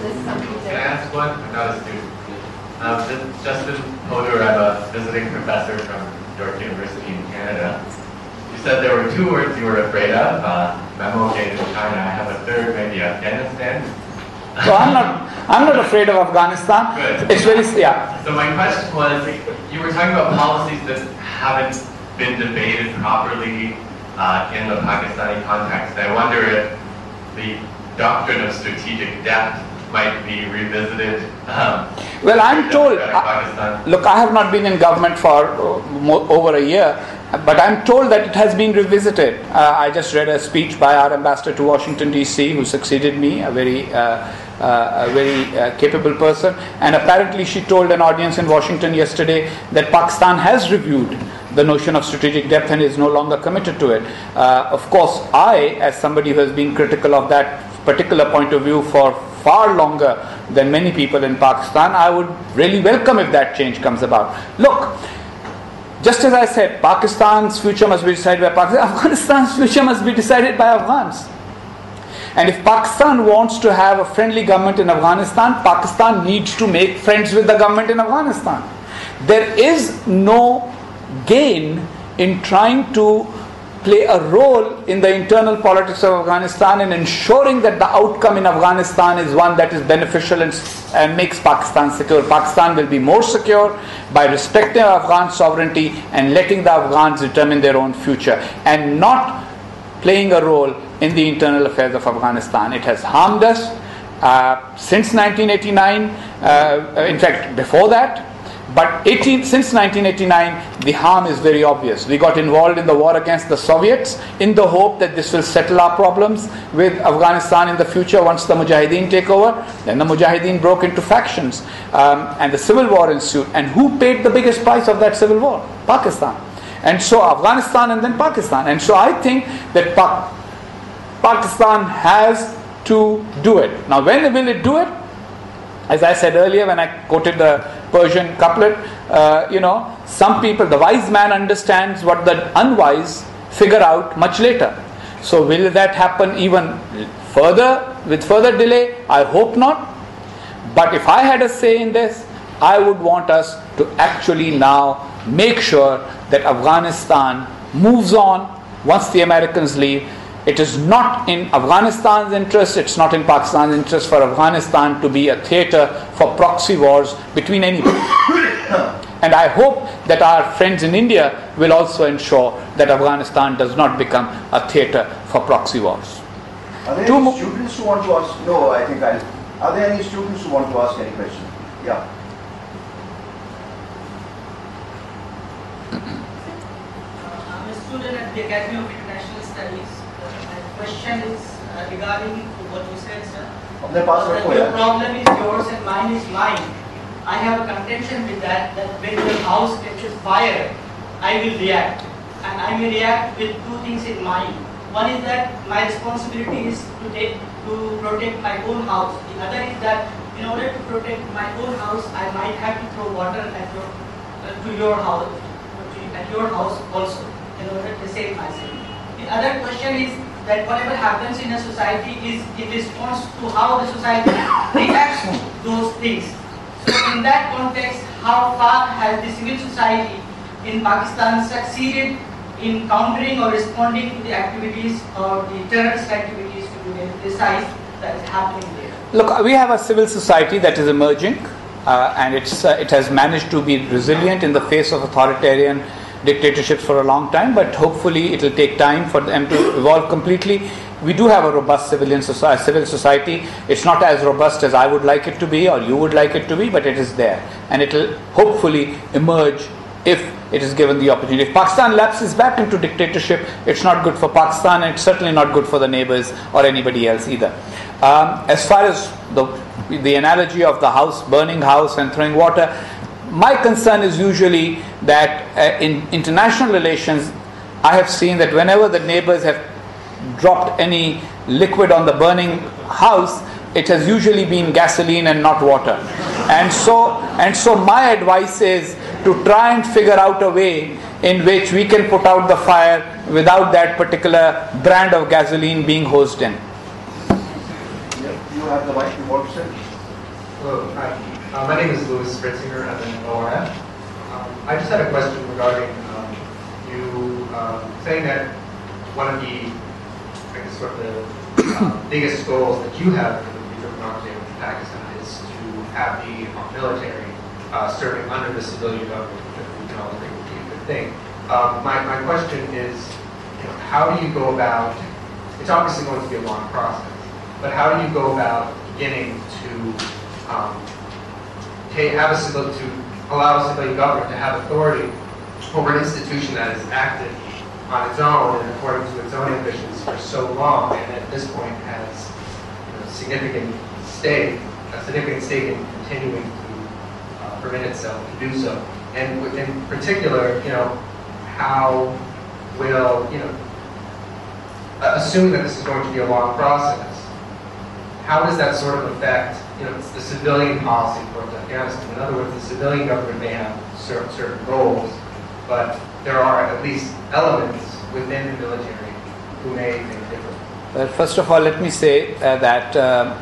ask one? I'm not a student. This is Justin Poder. I'm a visiting professor from York University in Canada. You said there were 2 words you were afraid of, memo gate in China. I have a third, maybe Afghanistan. So I'm not afraid of Afghanistan. Good. It's very, yeah. So my question was, you were talking about policies that haven't been debated properly in the Pakistani context. I wonder if the doctrine of strategic depth might be revisited. Well, I'm told, Pakistan. look, I have not been in government for over a year, but I'm told that it has been revisited. I just read a speech by our ambassador to Washington, D.C., who succeeded me, a very capable person, and apparently she told an audience in Washington yesterday that Pakistan has reviewed the notion of strategic depth and is no longer committed to it. Of course, I, as somebody who has been critical of that particular point of view for far longer than many people in Pakistan, I would really welcome if that change comes about. Look, just as I said, Pakistan's future must be decided by Pakistan, Afghanistan's future must be decided by Afghans. And if Pakistan wants to have a friendly government in Afghanistan, Pakistan needs to make friends with the government in Afghanistan. There is no gain in trying to play a role in the internal politics of Afghanistan and ensuring that the outcome in Afghanistan is one that is beneficial and makes Pakistan secure. Pakistan will be more secure by respecting Afghan sovereignty and letting the Afghans determine their own future and not playing a role in the internal affairs of Afghanistan. It has harmed us since 1989, in fact before that. But since 1989, the harm is very obvious. We got involved in the war against the Soviets in the hope that this will settle our problems with Afghanistan in the future once the Mujahideen take over. Then the Mujahideen broke into factions and the civil war ensued. And who paid the biggest price of that civil war? Pakistan. And so Afghanistan and then Pakistan. And so I think that Pakistan has to do it. Now when will it do it? As I said earlier when I quoted the Persian couplet, some people, the wise man understands what the unwise figure out much later. So will that happen even further, with further delay? I hope not. But if I had a say in this, I would want us to actually now make sure that Afghanistan moves on once the Americans leave. It is not in Afghanistan's interest, it's not in Pakistan's interest for Afghanistan to be a theatre for proxy wars between anybody. And I hope that our friends in India will also ensure that Afghanistan does not become a theatre for proxy wars. Are there any students who want to ask? No, I think are there any students who want to ask any question? Yeah. I'm a student at the Academy of International Studies. My question is regarding what you said, sir. Your problem is yours and mine is mine. I have a contention with that when your house catches fire, I will react. And I may react with 2 things in mind. One is that my responsibility is to protect my own house. The other is that in order to protect my own house, I might have to throw water at your house also, in order to save myself. The other question is that whatever happens in a society is in response to how the society reacts to those things. So in that context, how far has the civil society in Pakistan succeeded in countering or responding to the activities or the terrorist activities, to be very precise, that is happening there? Look, we have a civil society that is emerging and it has managed to be resilient in the face of authoritarian dictatorships for a long time, but hopefully it will take time for them to evolve completely. We do have a robust civil society. It's not as robust as I would like it to be or you would like it to be, but it is there. And it will hopefully emerge if it is given the opportunity. If Pakistan lapses back into dictatorship, it's not good for Pakistan and it's certainly not good for the neighbors or anybody else either. As far as the analogy of the burning house and throwing water, my concern is usually that in international relations, I have seen that whenever the neighbors have dropped any liquid on the burning house, it has usually been gasoline and not water. And so my advice is to try and figure out a way in which we can put out the fire without that particular brand of gasoline being hosed in. You have the mic, you want to say? Hello, hi. My name is Louis Spritzinger. I'm an ORF. I just had a question regarding you saying that one of the, I guess, sort of the biggest goals that you have for the future of democracy in Pakistan is to have the military serving under the civilian government, which we can all agree would be a good thing. My question is, how do you go about? It's obviously going to be a long process, but how do you go about beginning to allow a civilian government to have authority over an institution that is active on its own and according to its own ambitions for so long, and at this point has a significant stake in continuing to permit itself to do so. And in particular, how will, assuming that this is going to be a long process, how does that sort of affect, it's the civilian policy towards Afghanistan? In other words, the civilian government may have certain goals, but there are at least elements within the military who may think differently. Well, first of all, let me say that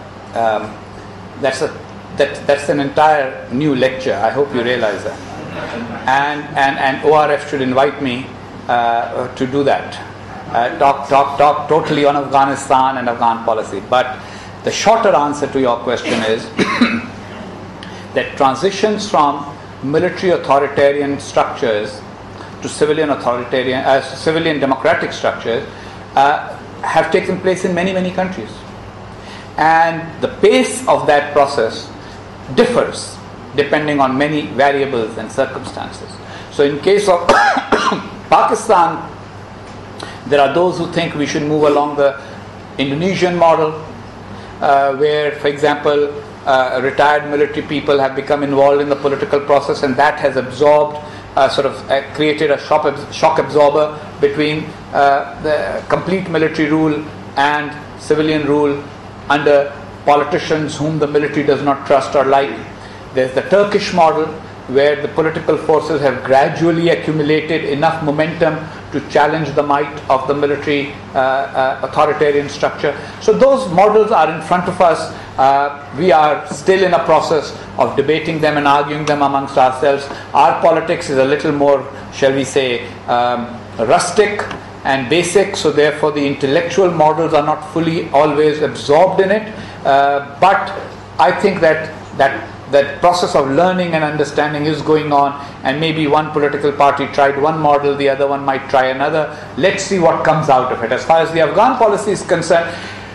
that's an entire new lecture. I hope you realize that. And ORF should invite me to do that. Talk totally on Afghanistan and Afghan policy. But the shorter answer to your question is that transitions from military authoritarian structures to civilian democratic structures have taken place in many, many countries. And the pace of that process differs depending on many variables and circumstances. So in case of Pakistan, there are those who think we should move along the Indonesian model, where, for example, retired military people have become involved in the political process, and that has absorbed, created a shock absorber between the complete military rule and civilian rule under politicians whom the military does not trust or like. There's the Turkish model, where the political forces have gradually accumulated enough momentum to challenge the might of the military authoritarian structure. So those models are in front of us. We are still in a process of debating them and arguing them amongst ourselves. Our politics is a little more, shall we say, rustic and basic, so therefore the intellectual models are not fully always absorbed in it. But I think that process of learning and understanding is going on, and maybe one political party tried one model, the other one might try another. Let's see what comes out of it. As far as the Afghan policy is concerned,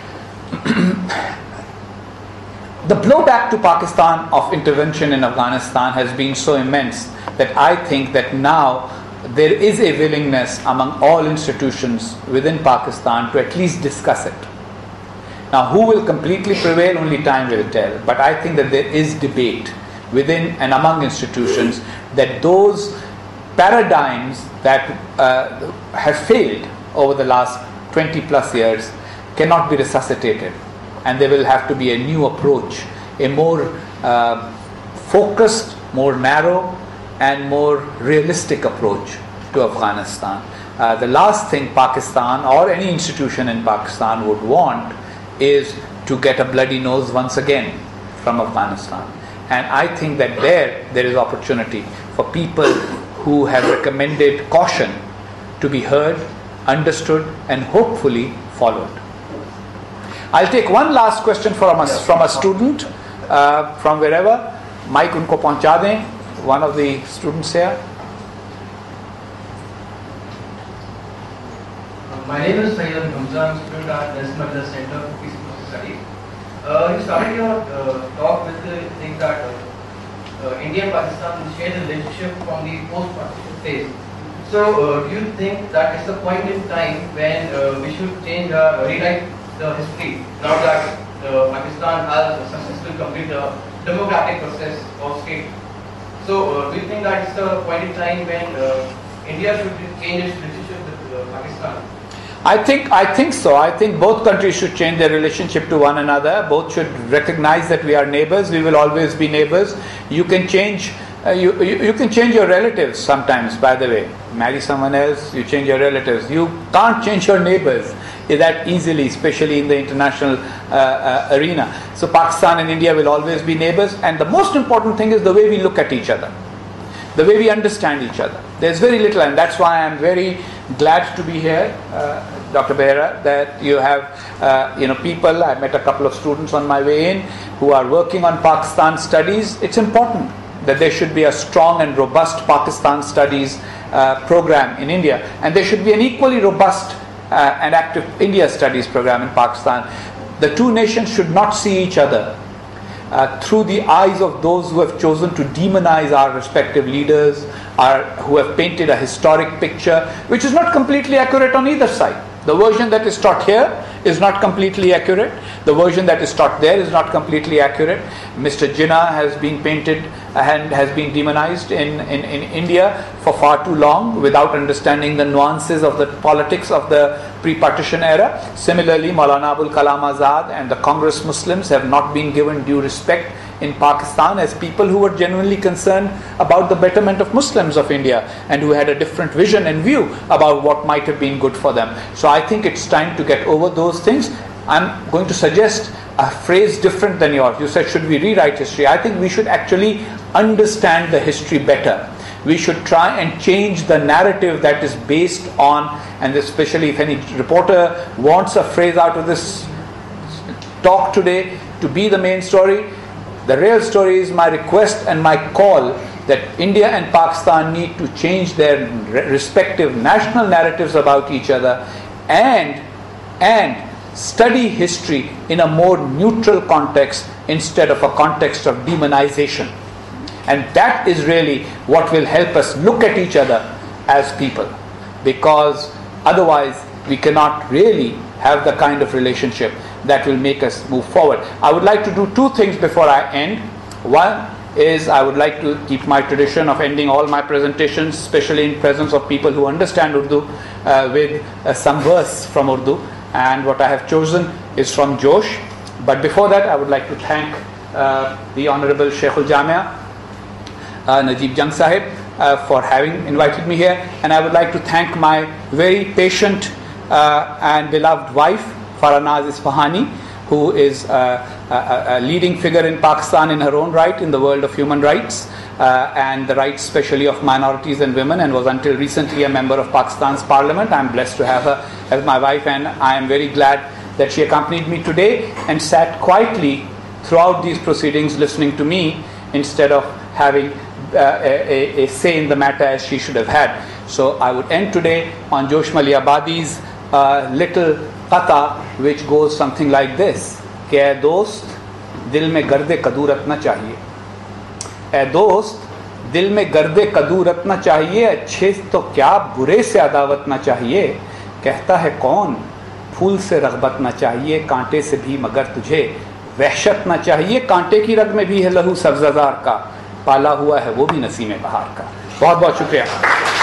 the blowback to Pakistan of intervention in Afghanistan has been so immense that I think that now there is a willingness among all institutions within Pakistan to at least discuss it. Now, who will completely prevail, only time will tell. But I think that there is debate within and among institutions that those paradigms that have failed over the last 20 plus years cannot be resuscitated. And there will have to be a new approach, a more focused, more narrow, and more realistic approach to Afghanistan. The last thing Pakistan or any institution in Pakistan would want is to get a bloody nose once again from Afghanistan. And I think that there is opportunity for people who have recommended caution to be heard, understood, and hopefully followed. I'll take one last question from a student from wherever. Mic unko pahuncha dein, one of the students here. My name is Sayyid Hamza. I'm a student at Nelson Mandela Center for Peace and Social Studies. You started your talk with the thing that India and Pakistan will share the relationship from the post-partition phase. So, do you think that it's the point in time when we should rewrite the history now that Pakistan has successfully completed the democratic process of state? So, do you think that it's the point in time when India should change its relationship with Pakistan? I think so. I think both countries should change their relationship to one another. Both should recognize that we are neighbors. We will always be neighbors. You can change You can change your relatives sometimes, by the way. Marry someone else, you change your relatives. You can't change your neighbors that easily, especially in the international arena. So Pakistan and India will always be neighbors, and the most important thing is the way we look at each other, the way we understand each other. There's very little, and that's why I'm very glad to be here, Dr. Behera, that you have people. I met a couple of students on my way in who are working on Pakistan studies. It's important that there should be a strong and robust Pakistan studies program in India, and there should be an equally robust and active India studies program in Pakistan. The two nations should not see each other through the eyes of those who have chosen to demonize our respective leaders, who have painted a historic picture which is not completely accurate on either side. The version that is taught here is not completely accurate. The version that is taught there is not completely accurate. Mr. Jinnah has been painted and has been demonized in India for far too long without understanding the nuances of the politics of the pre-partition era. Similarly, Maulana Abul Kalam Azad and the Congress Muslims have not been given due respect in Pakistan as people who were genuinely concerned about the betterment of Muslims of India and who had a different vision and view about what might have been good for them. So I think it's time to get over those things. I'm going to suggest a phrase different than yours. You said, should we rewrite history? I think we should actually understand the history better. We should try and change the narrative that is based on, and especially if any reporter wants a phrase out of this talk today to be the main story, the real story is my request and my call that India and Pakistan need to change their respective national narratives about each other and study history in a more neutral context instead of a context of demonization. And that is really what will help us look at each other as people, because otherwise we cannot really have the kind of relationship that will make us move forward. I would like to do two things before I end. One is I would like to keep my tradition of ending all my presentations, especially in presence of people who understand Urdu, with some verse from Urdu. And what I have chosen is from Josh. But before that, I would like to thank the Honorable Sheikhul Jamia, Najib Jang Sahib, for having invited me here. And I would like to thank my very patient and beloved wife, Faranaz Isfahani, who is a leading figure in Pakistan in her own right in the world of human rights and the rights especially of minorities and women, and was until recently a member of Pakistan's parliament. I am blessed to have her as my wife, and I am very glad that she accompanied me today and sat quietly throughout these proceedings listening to me instead of having a say in the matter as she should have had. So I would end today on Josh Maliabadi's little qata, which goes something like this: कि ऐ दोस्त दिल में गर्दे कदू रखना चाहिए, ऐ दोस्त दिल में गर्दे कदू रखना चाहिए, अच्छे तो क्या बुरे से अदावत ना चाहिए, कहता है कौन फूल से रग़बत ना चाहिए, कांटे से भी मगर तुझे वहशत ना चाहिए, कांटे की रग में भी है लहू सब्ज़ार का, पाला हुआ है वो भी नसीम बहार का। बहुत बहुत शुक्रिया।